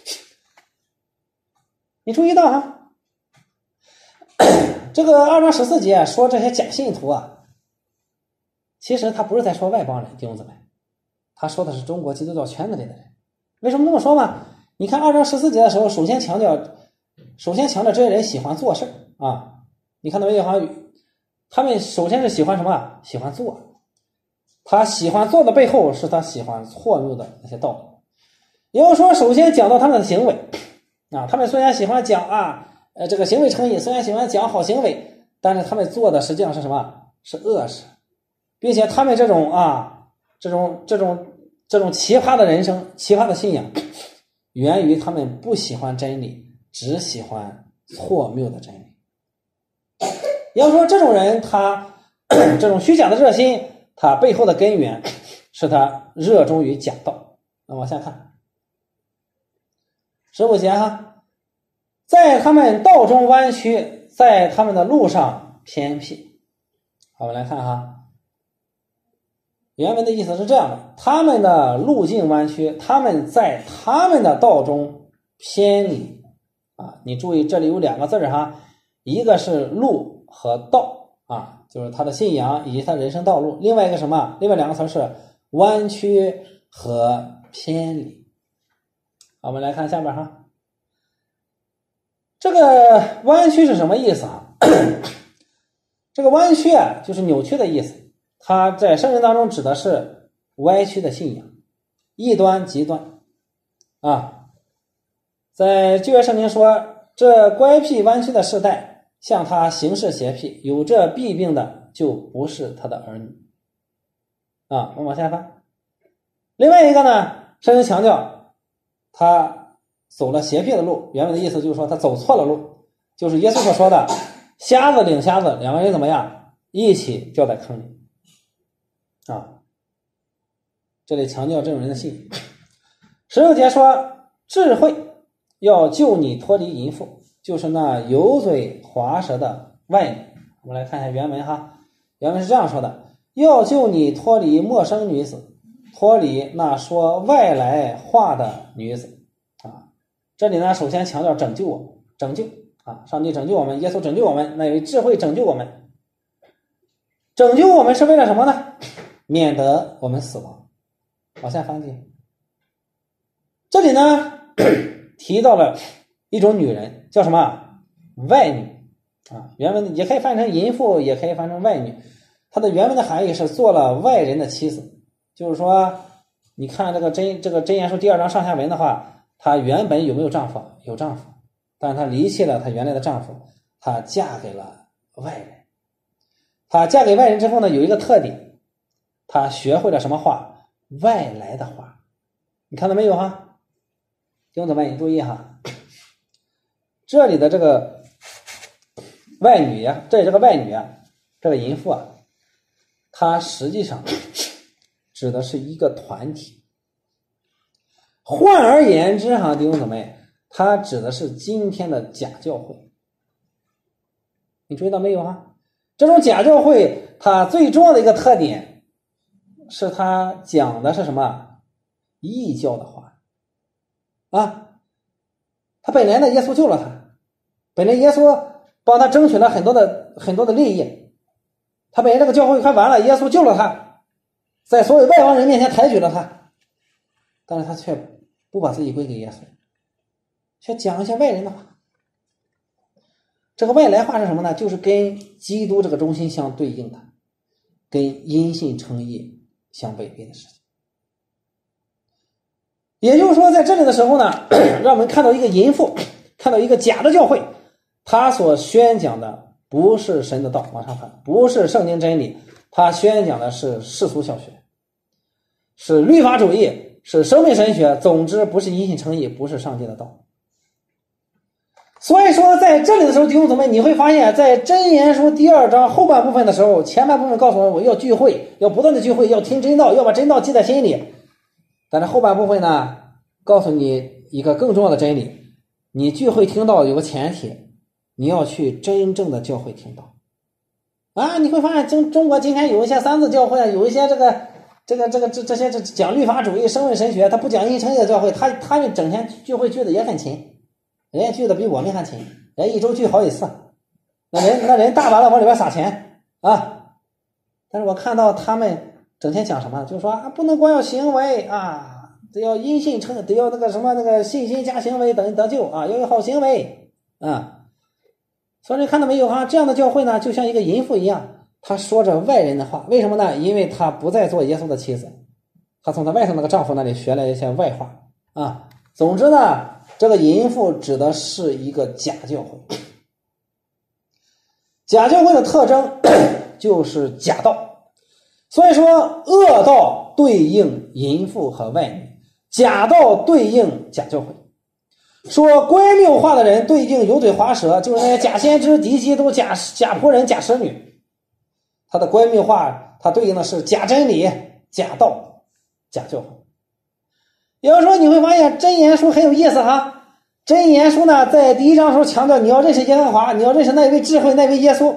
[SPEAKER 1] 你注意到哈？这个二章十四节说这些假信徒啊， 其实他不是在说外邦人，弟兄姊妹，他说的是中国基督教圈子里的人。为什么这么说嘛？你看二章十四节的时候，首先强调，首先强调这些人喜欢做事啊。你看到没有？好像他们首先是喜欢什么？喜欢做。他喜欢做的背后是他喜欢错谬的那些道理。也就是说，首先讲到他们的行为啊，他们虽然喜欢讲啊，呃，这个行为称义，虽然喜欢讲好行为，但是他们做的实际上是什么？是恶事，并且他们这种啊，这种这种这种奇葩的人生、奇葩的信仰，源于他们不喜欢真理，只喜欢错谬的真理。要说这种人，他这种虚假的热心，他背后的根源是他热衷于假道。那往下看十五节哈，在他们道中弯曲，在他们的路上偏僻。好，我们来看哈，原文的意思是这样的：他们的路径弯曲，他们在他们的道中偏离啊。你注意这里有两个字哈，一个是路和道啊，就是他的信仰以及他人生道路；另外一个什么？另外两个词是弯曲和偏离。好，我们来看下边哈，这个弯曲是什么意思啊？这个弯曲啊，就是扭曲的意思。它在圣经当中指的是歪曲的信仰，异端极端啊。在旧约圣经说，这乖僻弯曲的世代，向他行事邪僻，有这弊病的，就不是他的儿女啊。我们往下翻。另外一个呢，圣经强调他走了邪僻的路，原文的意思就是说他走错了路，就是耶稣所说的瞎子领瞎子，两个人怎么样一起掉在坑里啊。这里强调这种人的信。十六节说，智慧要救你脱离淫妇，就是那油嘴滑舌的外女。我们来看一下原文哈，原文是这样说的：要救你脱离陌生女子，脱离那说外来话的女子啊。这里呢，首先强调拯救我们，拯救啊，上帝拯救我们，耶稣拯救我们，那有智慧拯救我们。拯救我们是为了什么呢？免得我们死亡。往下翻进，这里呢提到了一种女人，叫什么？外女啊。原文也可以翻成淫妇，也可以翻成外女。它的原文的含义是做了外人的妻子，就是说，你看这个真这个箴言书第二章上下文的话，她原本有没有丈夫？有丈夫，但是她离弃了她原来的丈夫，她嫁给了外人。她嫁给外人之后呢，有一个特点，她学会了什么话？外来的话。你看到没有哈？弟兄姊妹，你注意哈，这里的这个外女呀，这里这个外女啊，这个淫妇啊，它实际上指的是一个团体。换而言之哈，弟兄姊妹，它指的是今天的假教会。你注意到没有哈？这种假教会它最重要的一个特点是它讲的是什么？异教的话啊。他本来呢，耶稣救了他，本来耶稣帮他争取了很多的很多的利益，他本来这个教会快完了，耶稣救了他，在所有外邦人面前抬举了他，但是他却不把自己归给耶稣，却讲一些外人的话。这个外来话是什么呢？就是跟基督这个中心相对应的，跟因信称义相违背的事情。也就是说，在这里的时候呢，让我们看到一个淫妇，看到一个假的教会，他所宣讲的不是神的道，往上看，不是圣经真理，他宣讲的是世俗小学，是律法主义，是生命神学，总之不是因信称义，不是上帝的道。所以说在这里的时候，弟兄姊妹，你会发现在箴言书第二章后半部分的时候，前半部分告诉我们我要聚会，要不断的聚会，要听真道，要把真道记在心里。但是后半部分呢，告诉你一个更重要的真理，你聚会听到有个前提，你要去真正的教会听到啊。你会发现中中国今天有一些三字教会，有一些这个这个这个这这些这讲律法主义、生命神学，他不讲因信称义的教会，他他们整天聚会聚的也很勤，人家聚的比我们还勤，人家一周聚好几次，那人那人大把的往里边撒钱啊， 但是我看到他们整天讲什么，就是说啊，不能光要行为啊，得要因信称，得要那个什么那个信心加行为等得救啊，要有好行为啊。所以你看到没有哈？这样的教会呢，就像一个淫妇一样，她说着外人的话，为什么呢？因为她不再做耶稣的妻子，她从她外甥那个丈夫那里学了一些外话啊。总之呢，这个淫妇指的是一个假教会。假教会的特征就是假道，所以说恶道对应淫妇和外女，假道对应假教会。说乖谬化的人对应油嘴滑舌，就是那些假先知、敌基督、假假仆人、假使女。他的乖谬化，他对应的是假真理、假道、假教会。有时候你会发现真言书很有意思哈。真言书呢，在第一章的时候强调你要认识耶和华，你要认识那位智慧，那位耶稣。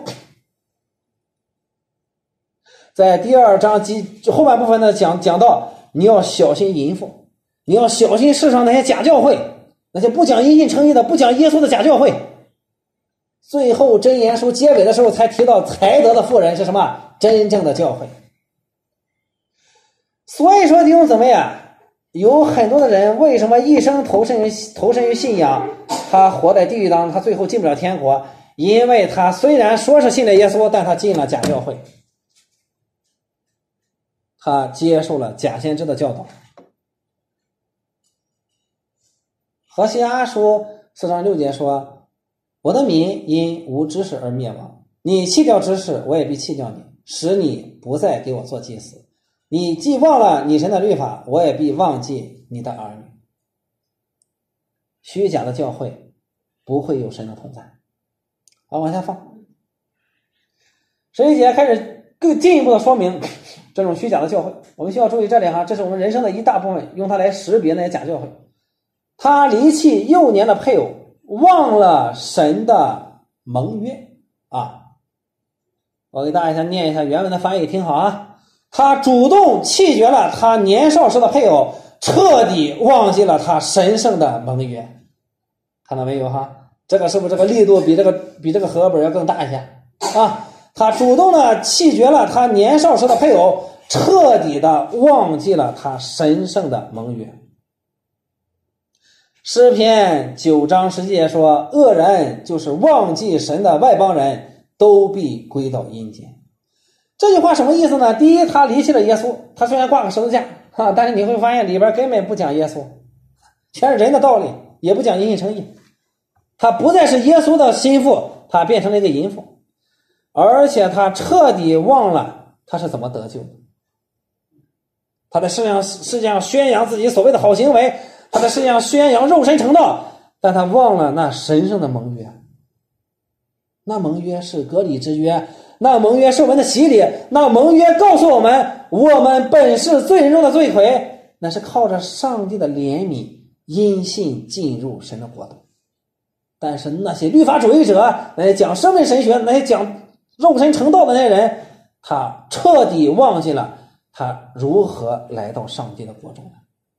[SPEAKER 1] 在第二章及后半部分呢，讲讲到你要小心淫妇，你要小心世上那些假教会，那些不讲因信称义的、不讲耶稣的假教会。最后真言书结尾的时候才提到才德的妇人是什么？真正的教会。所以说弟兄姊妹啊，有很多的人为什么一生投身于投身于信仰，他活在地狱当中，他最后进不了天国，因为他虽然说是信了耶稣，但他进了假教会，他接受了假先知的教导。何西阿书四章六节说，我的民因无知识而灭亡，你弃掉知识，我也必弃掉你，使你不再给我做祭司。你既忘了你神的律法，我也必忘记你的儿女。虚假的教会不会有神的同在。好，往下放。十一节开始更进一步的说明这种虚假的教会。我们需要注意这里哈，这是我们人生的一大部分，用它来识别那些假教会。他离弃幼年的配偶，忘了神的盟约啊。我给大家念一下原文的翻译，听好啊。他主动弃绝了他年少时的配偶，彻底忘记了他神圣的盟约。看到没有哈？这个是不是这个力度比这个比这个和合本要更大一些啊？他主动的弃绝了他年少时的配偶，彻底的忘记了他神圣的盟约。诗篇九章十节说，恶人就是忘记神的外邦人，都必归到阴间。这句话什么意思呢？第一，他离弃了耶稣，他虽然挂个十字架哈，但是你会发现里边根本不讲耶稣，全是人的道理，也不讲因信称义。他不再是耶稣的心腹，他变成了一个淫妇，而且他彻底忘了他是怎么得救的。他在世界上世界上宣扬自己所谓的好行为，他在世界上宣扬肉身成道，但他忘了那神圣的盟约。那盟约是割礼之约，那盟约是我们的洗礼，那盟约告诉我们，我们本是罪人中的罪魁，那是靠着上帝的怜悯因信进入神的国度。但是那些律法主义者，那些讲生命神学，那些讲肉身成道的那些人，他彻底忘记了他如何来到上帝的国中的。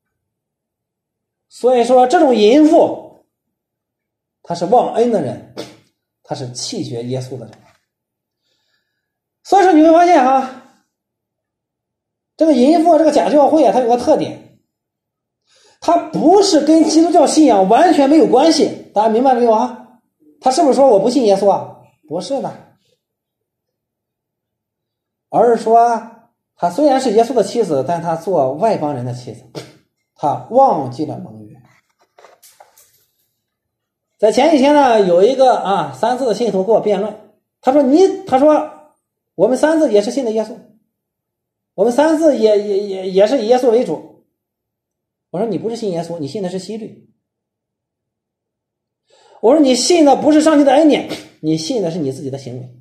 [SPEAKER 1] 所以说这种淫妇，他是忘恩的人，他是弃绝耶稣的人。所以说你会发现哈，这个淫妇这个假教会啊，它有个特点，它不是跟基督教信仰完全没有关系，大家明白没有啊？他是不是说我不信耶稣啊？不是的，而是说他虽然是耶稣的妻子，但他做外邦人的妻子，他忘记了盟约。在前几天呢，有一个啊三字的信徒跟我辩论，他说你他说我们三字也是信的耶稣，我们三字也也也也是以耶稣为主。我说你不是信耶稣，你信的是希律。我说你信的不是上帝的恩典，你信的是你自己的行为。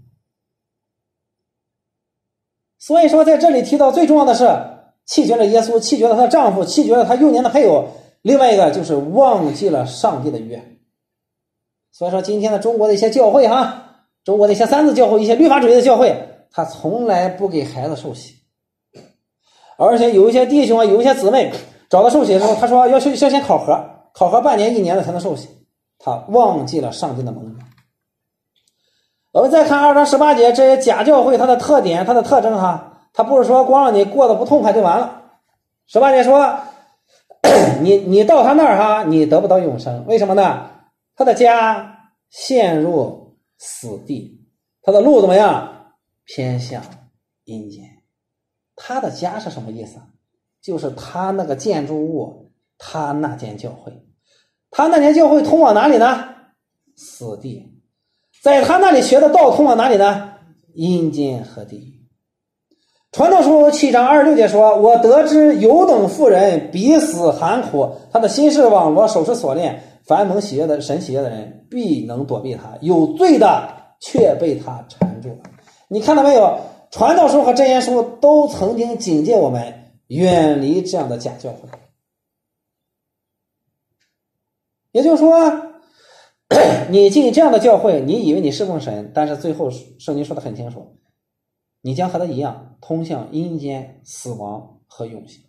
[SPEAKER 1] 所以说在这里提到最重要的是弃绝了耶稣，弃绝了她的丈夫，弃绝了她幼年的配偶，另外一个就是忘记了上帝的约。所以说今天的中国的一些教会哈，中国的一些三字教会，一些律法主义的教会，他从来不给孩子受洗。而且有一些弟兄啊，有一些姊妹找到受洗的时候，他说要要先考核，考核半年一年的才能受洗，他忘记了上帝的盟约。我们再看二章十八节，这些假教会它的特点，它的特征哈， 他不是说光让你过得不痛快就完了。十八节说你你到他那儿哈，你得不到永生，为什么呢？他的家陷入死地，他的路怎么样？偏向阴间。他的家是什么意思？就是他那个建筑物，他那间教会。他那间教会通往哪里呢？死地。在他那里学的道通往哪里呢？阴间和地狱。传道书七章二十六节说，我得知有等妇人彼死寒苦，他的心是网罗，手是锁链，凡蒙喜悦的神喜悦的人必能躲避他，有罪的却被他缠住了。你看到没有？传道书和箴言书都曾经警戒我们远离这样的假教会。也就是说你进这样的教会，你以为你侍奉神，但是最后圣经说的很清楚，你将和他一样通向阴间、死亡和永刑。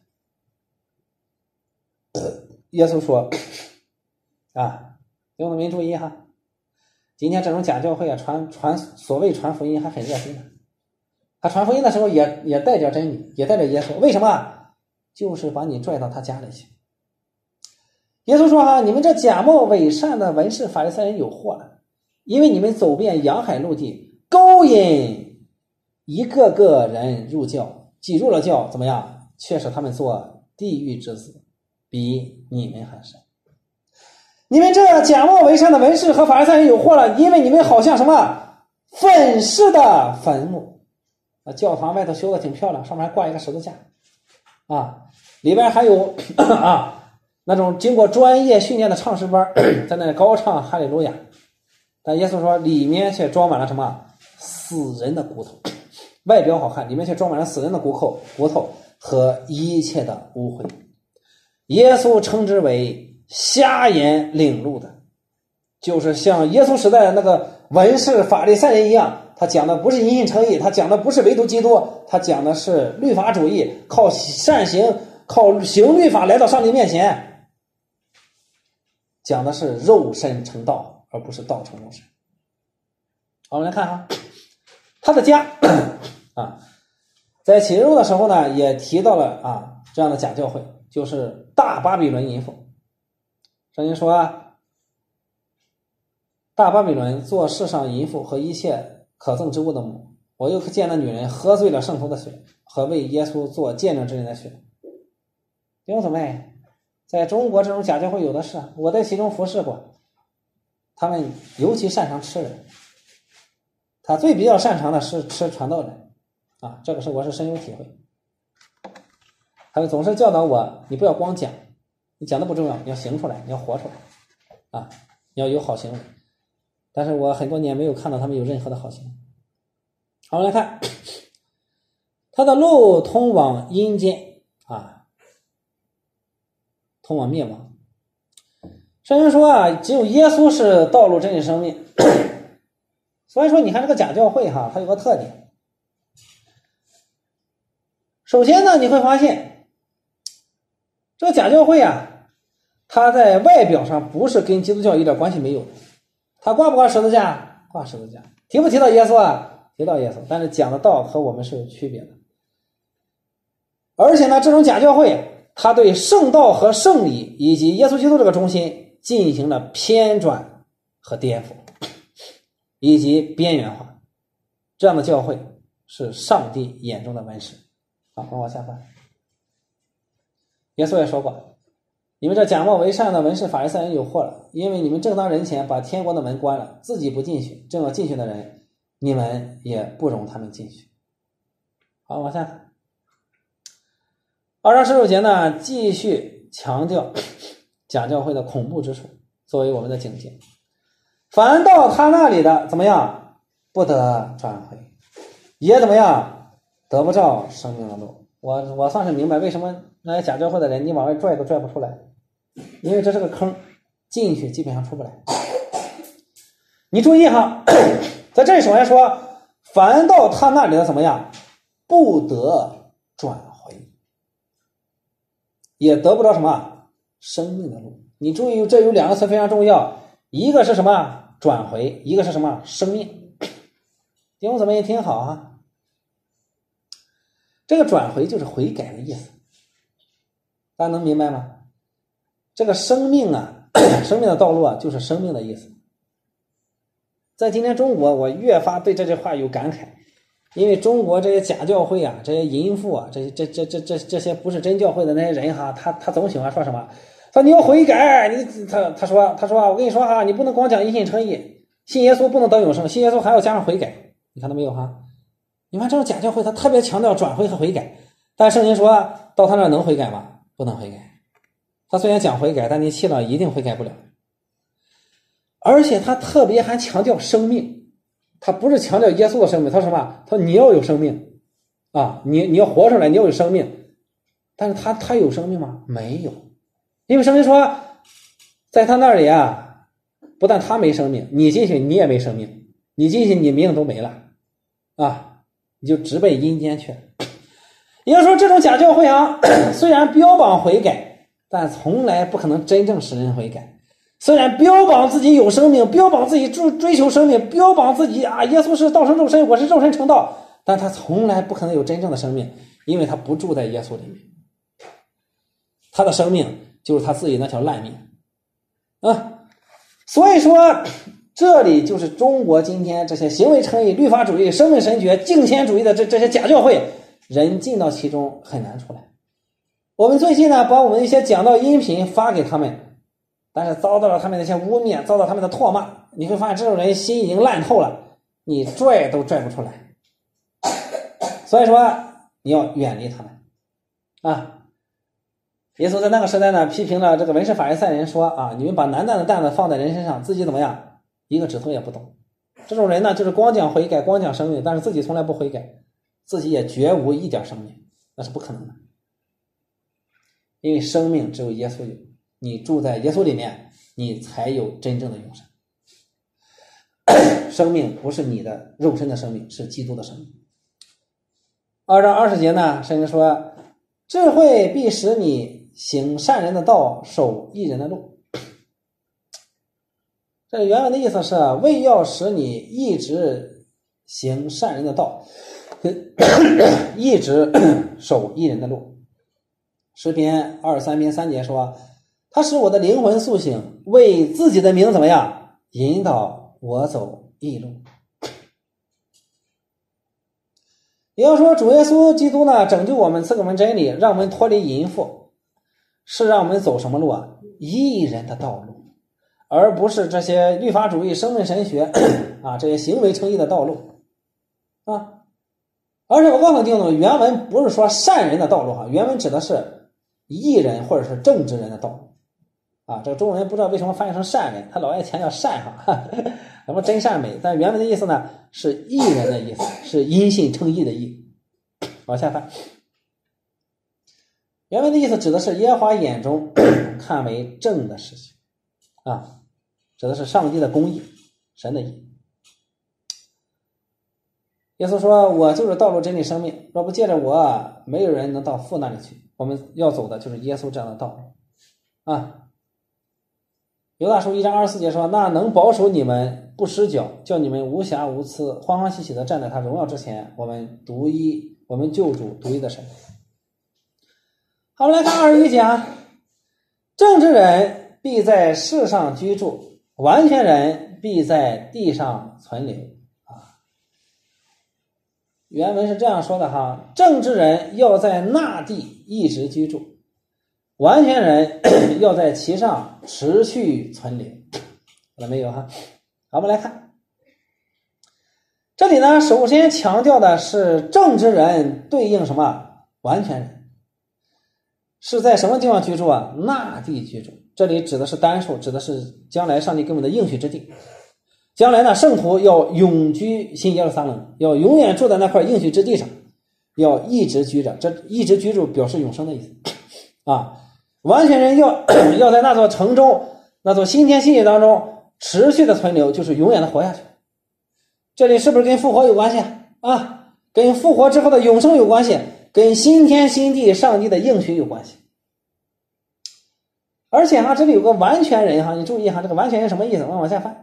[SPEAKER 1] 耶稣说啊，弟兄们注意哈，今天这种假教会啊，传传所谓传福音还很热心的，他传福音的时候也也带着真理，也带着耶稣，为什么？就是把你拽到他家里去。耶稣说哈，你们这假冒伪善的文士法利赛人有祸了，因为你们走遍洋海陆地，勾引一个个人入教，挤入了教，怎么样？却使他们做地狱之子，比你们还深。你们这假冒伪善的文士和法利赛人有祸了，因为你们好像什么粉饰的坟墓。教堂外头修的挺漂亮，上面还挂一个十字架啊，里边还有啊那种经过专业训练的唱诗班在那里高唱哈利路亚，但耶稣说里面却装满了什么？死人的骨头。外表好看，里面却装满了死人的骨头骨头和一切的污秽。耶稣称之为瞎眼领路的，就是像耶稣时代的那个文士法利赛人一样，他讲的不是因信称义，他讲的不是唯独基督，他讲的是律法主义，靠善行，靠行律法来到上帝面前，讲的是肉身成道，而不是道成肉身。好，我们来看哈，他的家啊，在启示录的时候呢，也提到了啊这样的假教会，就是大巴比伦淫妇。圣经说啊，大巴比伦做世上淫妇和一切可憎之物的母，我又见那女人喝醉了圣徒的血和为耶稣做见证之人的血。弟兄姊妹，在中国这种假教会有的是，我在其中服侍过，他们尤其擅长吃人，他最比较擅长的是吃传道人啊，这个是我是深有体会。他们总是教导我，你不要光讲，你讲的不重要，你要行出来，你要活出来啊，你要有好行为。但是我很多年没有看到他们有任何的好行为。好，我们来看他的路通往阴间啊，通往灭亡。圣经说啊，只有耶稣是道路真理生命。所以说你看这个假教会哈，它有个特点。首先呢，你会发现这个假教会啊，它在外表上不是跟基督教一点关系没有的。他挂不挂十字架？挂十字架。提不提到耶稣啊？提到耶稣，但是讲的道和我们是有区别的。而且呢，这种假教会他对圣道和圣礼以及耶稣基督这个中心进行了偏转和颠覆以及边缘化。这样的教会是上帝眼中的文士。好，我往下翻。耶稣也说过，你们这假冒为善的文士法利赛人有祸了，因为你们正当人前把天国的门关了，自己不进去，正要进去的人，你们也不容他们进去。好，往下看。二章十六节呢，继续强调假教会的恐怖之处，作为我们的警戒。凡到他那里的怎么样？不得转回，也怎么样？得不着生命的路。我我算是明白为什么那些假教会的人你往外拽都拽不出来，因为这是个坑，进去基本上出不来。你注意哈，在这里首先说，凡到他那里的怎么样？不得转回，也得不着什么生命的路。你注意，这有两个词非常重要，一个是什么？转回，一个是什么？生命。弟兄姊妹听好啊， 这个转回就是悔改的意思，大家能明白吗？这个生命啊，生命的道路啊，就是生命的意思。在今天中国，我越发对这句话有感慨，因为中国这些假教会啊，这些淫妇啊，这这这这这这些不是真教会的那些人哈，他他总喜欢说什么？他说你要悔改，你他他说他说我跟你说哈，你不能光讲因信称义，信耶稣不能得永生，信耶稣还要加上悔改，你看到没有哈？你看这种假教会，他特别强调转悔和悔改，但圣经说到他那儿能悔改吗？不能悔改。他虽然讲悔改，但你气了一定悔改不了。而且他特别还强调生命，他不是强调耶稣的生命，他说什么？他说你要有生命啊，你你要活出来，你要有生命。但是他他有生命吗？没有，因为圣经说，在他那里啊，不但他没生命，你进去你也没生命，你进去你命都没了啊，你就直奔阴间去了。也就是说，这种假教会啊，虽然标榜悔改，但从来不可能真正使人悔改。虽然标榜自己有生命，标榜自己追追求生命，标榜自己啊，耶稣是道成肉身，我是肉身成道，但他从来不可能有真正的生命，因为他不住在耶稣里面。他的生命就是他自己那条烂命啊。所以说，这里就是中国今天这些行为称义、律法主义、生命神学、敬虔主义的这这些假教会，人进到其中很难出来。我们最近呢，把我们一些讲道音频发给他们。但是遭到了他们那些污蔑，遭到他们的唾骂，你会发现这种人心已经烂透了，你拽都拽不出来。所以说你要远离他们啊。耶稣在那个时代呢，批评了这个文士法利赛人说啊，你们把难担的担子放在人身上，自己怎么样，一个指头也不动。这种人呢，就是光讲悔改，光讲生命，但是自己从来不悔改，自己也绝无一点生命，那是不可能的。因为生命只有耶稣有，你住在耶稣里面，你才有真正的永生。生命不是你的肉身的生命，是基督的生命。二章二十节呢，圣经说，智慧必使你行善人的道，守义人的路。这原文的意思是，为要使你一直行善人的道，一直守义人的路。诗篇二十三篇三节说，他使我的灵魂苏醒，为自己的名怎么样，引导我走义路。也要说，主耶稣基督呢，拯救我们，赐给我们真理，让我们脱离淫妇，是让我们走什么路啊？义人的道路，而不是这些律法主义、生命神学啊，这些行为称义的道路啊。而且我告诉你们，原文不是说善人的道路哈，原文指的是义人或者是正直人的道路啊。这个中文不知道为什么翻译成善人，他老爱强调善哈，什么真善美，但原文的意思呢是义人的意思，是因信称义的义。往下翻，原文的意思指的是耶和华眼中看为正的事情啊，指的是上帝的公义，神的义。耶稣说，我就是道路真理生命，若不借着我，没有人能到父那里去。我们要走的就是耶稣这样的道路啊。犹大书一章二十四节说，那能保守你们不失脚，叫你们无瑕无疵，欢欢喜喜的站在他荣耀之前，我们独一我们救主独一的神。好，我们来看二十一节啊，正直人必在世上居住，完全人必在地上存留啊。原文是这样说的哈，正直人要在那地一直居住，完全人要在其上持续存留。看到没有哈？好，我们来看这里呢，首先强调的是正直人对应什么？完全人是在什么地方居住啊？那地居住。这里指的是单数，指的是将来上帝给我们的应许之地。将来呢，圣徒要永居新耶路撒冷，要永远住在那块应许之地上，要一直居着。这一直居住表示永生的意思啊。完全人要要在那座城中，那座新天新地当中持续的存留，就是永远的活下去。这里是不是跟复活有关系啊？跟复活之后的永生有关系，跟新天新地上帝的应许有关系。而且哈，这里有个完全人哈，你注意哈，这个完全人什么意思？我们往下翻。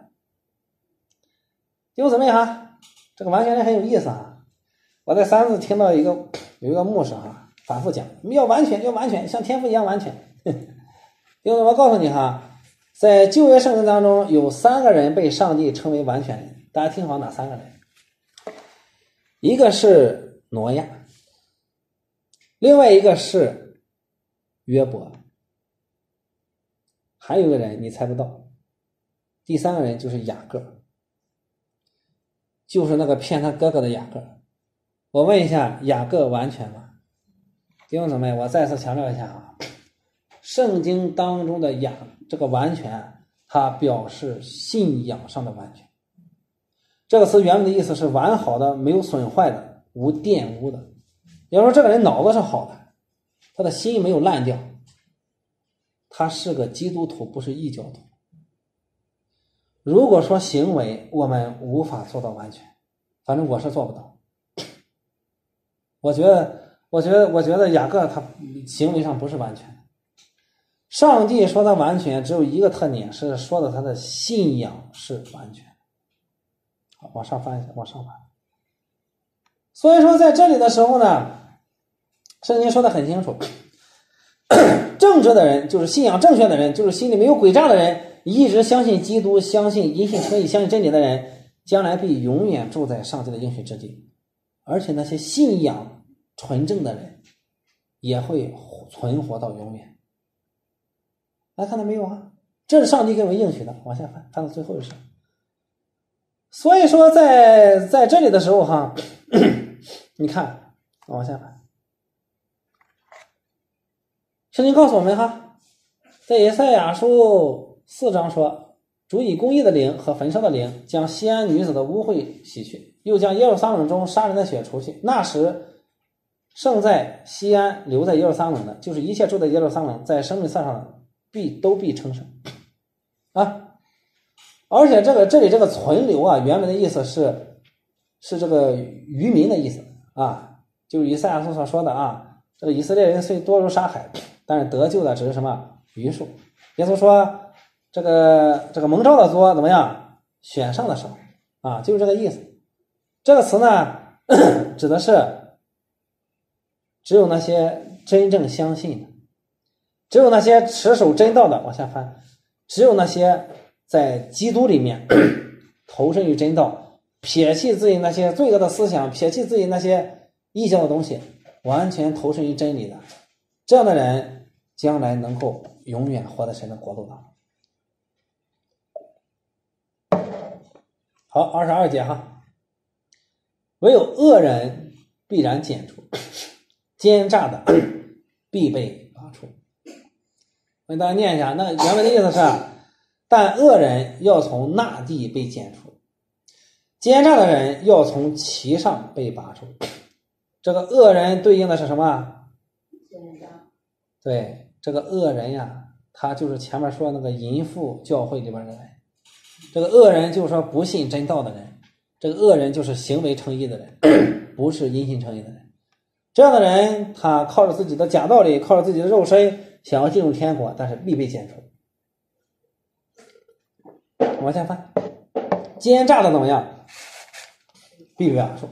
[SPEAKER 1] 弟兄姊妹哈，这个完全人很有意思啊。我在三次听到一个有一个牧师哈，反复讲要完全，要完全，像天父一样完全。因为我告诉你哈，在旧约圣经当中有三个人被上帝称为完全人，大家听好哪三个人？一个是挪亚，另外一个是约伯，还有一个人你猜不到，第三个人就是雅各，就是那个骗他哥哥的雅各。我问一下，雅各完全吗？弟兄姊妹，我再次强调一下啊，圣经当中的雅这个完全，它表示信仰上的完全。这个词原文的意思是完好的，没有损坏的，无玷污的。也就是说，这个人脑子是好的，他的心没有烂掉，他是个基督徒，不是异教徒。如果说行为我们无法做到完全，反正我是做不到。我觉得，我觉得，我觉得雅各他行为上不是完全。上帝说他完全，只有一个特点，是说的他的信仰是完全。好，往上翻一下，往上翻。所以说，在这里的时候呢，圣经说的很清楚，正直的人，就是信仰正确的人，就是心里没有诡诈的人，一直相信基督，相信因信称义，相信真理的人，将来必永远住在上帝的应许之地。而且那些信仰纯正的人也会存活到永远。大家看到没有啊？这是上帝给我们应许的。往下翻，翻到最后的时候。所以说在在这里的时候哈，你看往下翻，圣经告诉我们哈，在以赛亚书四章说，主以公义的灵和焚烧的灵将西安女子的污秽洗去，又将耶路撒冷中杀人的血除去。那时圣在西安留在耶路撒冷的，就是一切住在耶路撒冷在生命册上的必都必称圣啊。而且这个这里这个存留啊，原文的意思是是这个渔民的意思啊，就是以赛亚书所说的啊，这个以色列人虽多如沙海，但是得救的只是什么余数。耶稣说这个这个蒙召的多怎么样，选上的少啊，就是这个意思。这个词呢指的是只有那些真正相信的，只有那些持守真道的，往下翻，只有那些在基督里面投身于真道，撇弃自己那些罪恶的思想，撇弃自己那些异教的东西，完全投身于真理的，这样的人将来能够永远活在神的国度当中。好，二十二节哈，唯有恶人必然剪除，奸诈的必被拔除。我给大家念一下，那原文的意思是，但恶人要从那地被剪除，奸诈的人要从其上被拔除。这个恶人对应的是什么？对，这个恶人呀，他就是前面说那个淫妇教会里边的人。这个恶人就是说不信真道的人，这个恶人就是行为称义的人，不是因信称义的人。这样的人他靠着自己的假道理，靠着自己的肉身想要进入天国，但是必被剪除。往下翻，奸诈的怎么样？必被拔除。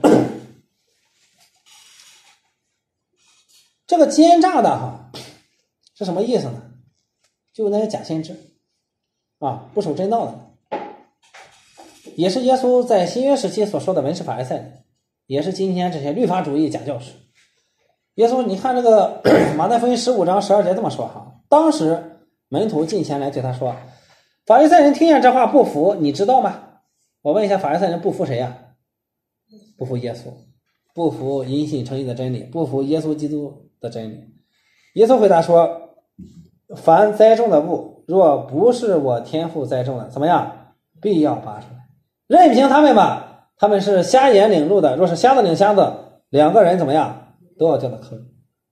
[SPEAKER 1] 这个奸诈的哈是什么意思呢？就那些假先知啊，不守真道的，也是耶稣在新约时期所说的文士法利赛人，也是今天这些律法主义假教师。耶稣，你看这个马太福音十五章十二节这么说哈，当时门徒近前来对他说，法利赛人听见这话不服，你知道吗？我问一下，法利赛人不服谁呀？不服耶稣，不服因信称义的真理，不服耶稣基督的真理。耶稣回答说，凡栽种的物，若不是我天父栽种的，怎么样？必要拔出来。任凭他们吧，他们是瞎眼领路的，若是瞎子领瞎子，两个人怎么样？都要掉到坑里。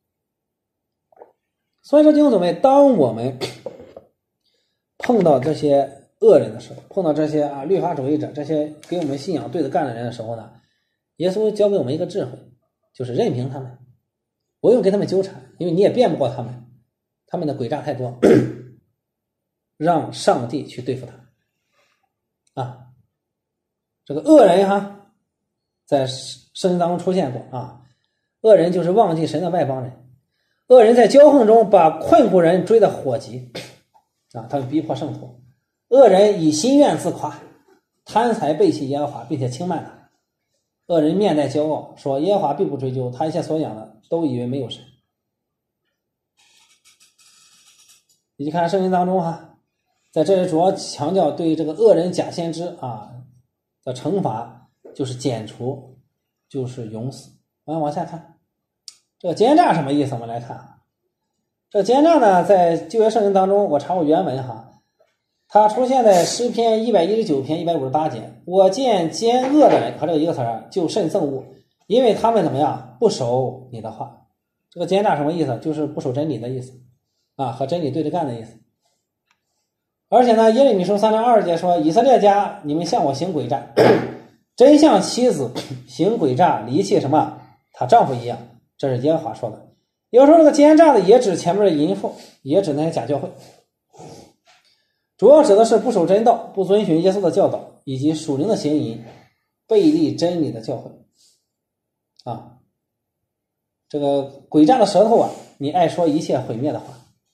[SPEAKER 1] 所以说弟兄姊妹，当我们碰到这些恶人的时候，碰到这些啊律法主义者，这些给我们信仰对着干的人的时候呢，耶稣教给我们一个智慧，就是任凭他们，不用跟他们纠缠，因为你也辩不过他们，他们的诡诈太多，让上帝去对付他啊。这个恶人哈，在圣经当中出现过啊。 恶人就是忘记神的外邦人，恶人在骄横中把困苦人追得火急啊，他们逼迫圣徒。恶人以心愿自夸，贪财背弃耶和华，并且轻慢他。恶人面带骄傲，说耶和华并不追究，他一切所养的都以为没有神。你去看圣经当中哈，在这里主要强调对这个恶人假先知啊的惩罚，就是剪除，就是永死。我们往下看，这个奸诈什么意思？我们来看啊，这个奸诈呢，在旧约圣经当中，我查过原文哈，它出现在诗篇一百一十九篇一百五十八节。我见奸恶的人和这个一个词儿就甚憎恶，因为他们怎么样不守你的话。这个奸诈什么意思？就是不守真理的意思啊，和真理对着干的意思。而且呢，耶利米书三章二十节说，以色列家，你们向我行诡诈，真像妻子行诡诈离弃什么她丈夫一样，这是耶和华说的。有时候这个奸诈的也指前面的淫妇，也指那些假教会，主要指的是不守真道，不遵循耶稣的教导，以及属灵的行淫，背离真理的教会啊。这个诡诈的舌头啊，你爱说一切毁灭的话。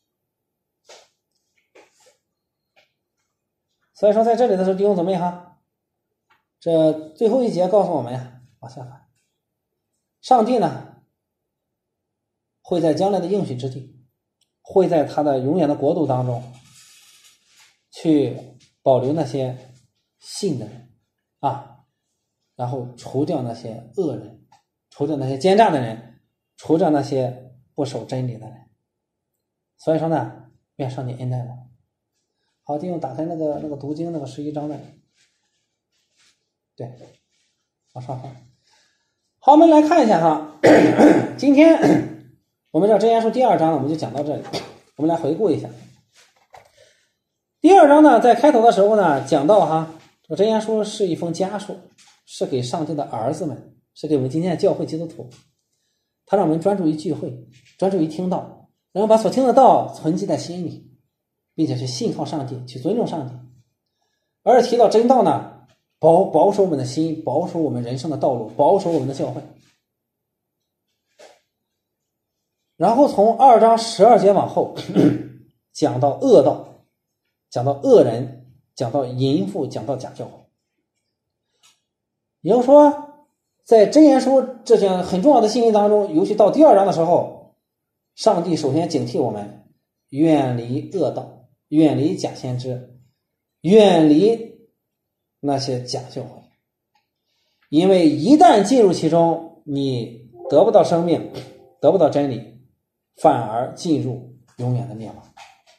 [SPEAKER 1] 所以说在这里的时候弟兄姊妹哈，这最后一节告诉我们呀，往下看，上帝呢会在将来的应许之地，会在他的永远的国度当中去保留那些信的人啊，然后除掉那些恶人，除掉那些奸诈的人，除掉那些不守真理的人。所以说呢，愿上帝恩待我。好，弟兄打开那个那个读经那个十一章的，对，往上翻。好，我们来看一下哈，今天我们这箴言书第二章我们就讲到这里，我们来回顾一下。第二章呢，在开头的时候呢，讲到哈，这个箴言书是一封家书，是给上帝的儿子们，是给我们今天的教会基督徒，他让我们专注于聚会，专注于听道，然后把所听的道存记在心里，并且去信靠上帝，去尊重上帝。而提到真道呢，保保守我们的心，保守我们人生的道路，保守我们的教会。然后从二章十二节往后讲到恶道，讲到恶人，讲到淫妇，讲到假教会。也就是说，在箴言书这件很重要的信息当中，尤其到第二章的时候，上帝首先警惕我们远离恶道，远离假先知，远离那些假教会。因为一旦进入其中，你得不到生命，得不到真理，反而进入永远的灭亡。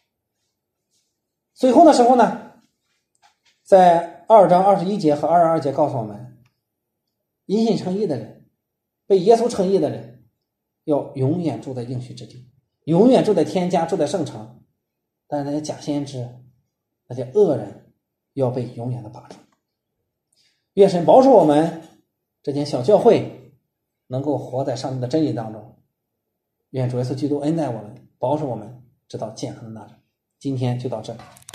[SPEAKER 1] 最后的时候呢，在二章二十一节和二十二节告诉我们，因信称义的人，被耶稣称义的人，要永远住在应许之地，永远住在天家，住在圣城。但是那些假先知，那些恶人，要被永远的拔除。愿神保守我们这间小教会能够活在上帝的真理当中。愿主耶稣基督恩待我们，保守我们直到健康的那日。今天就到这里。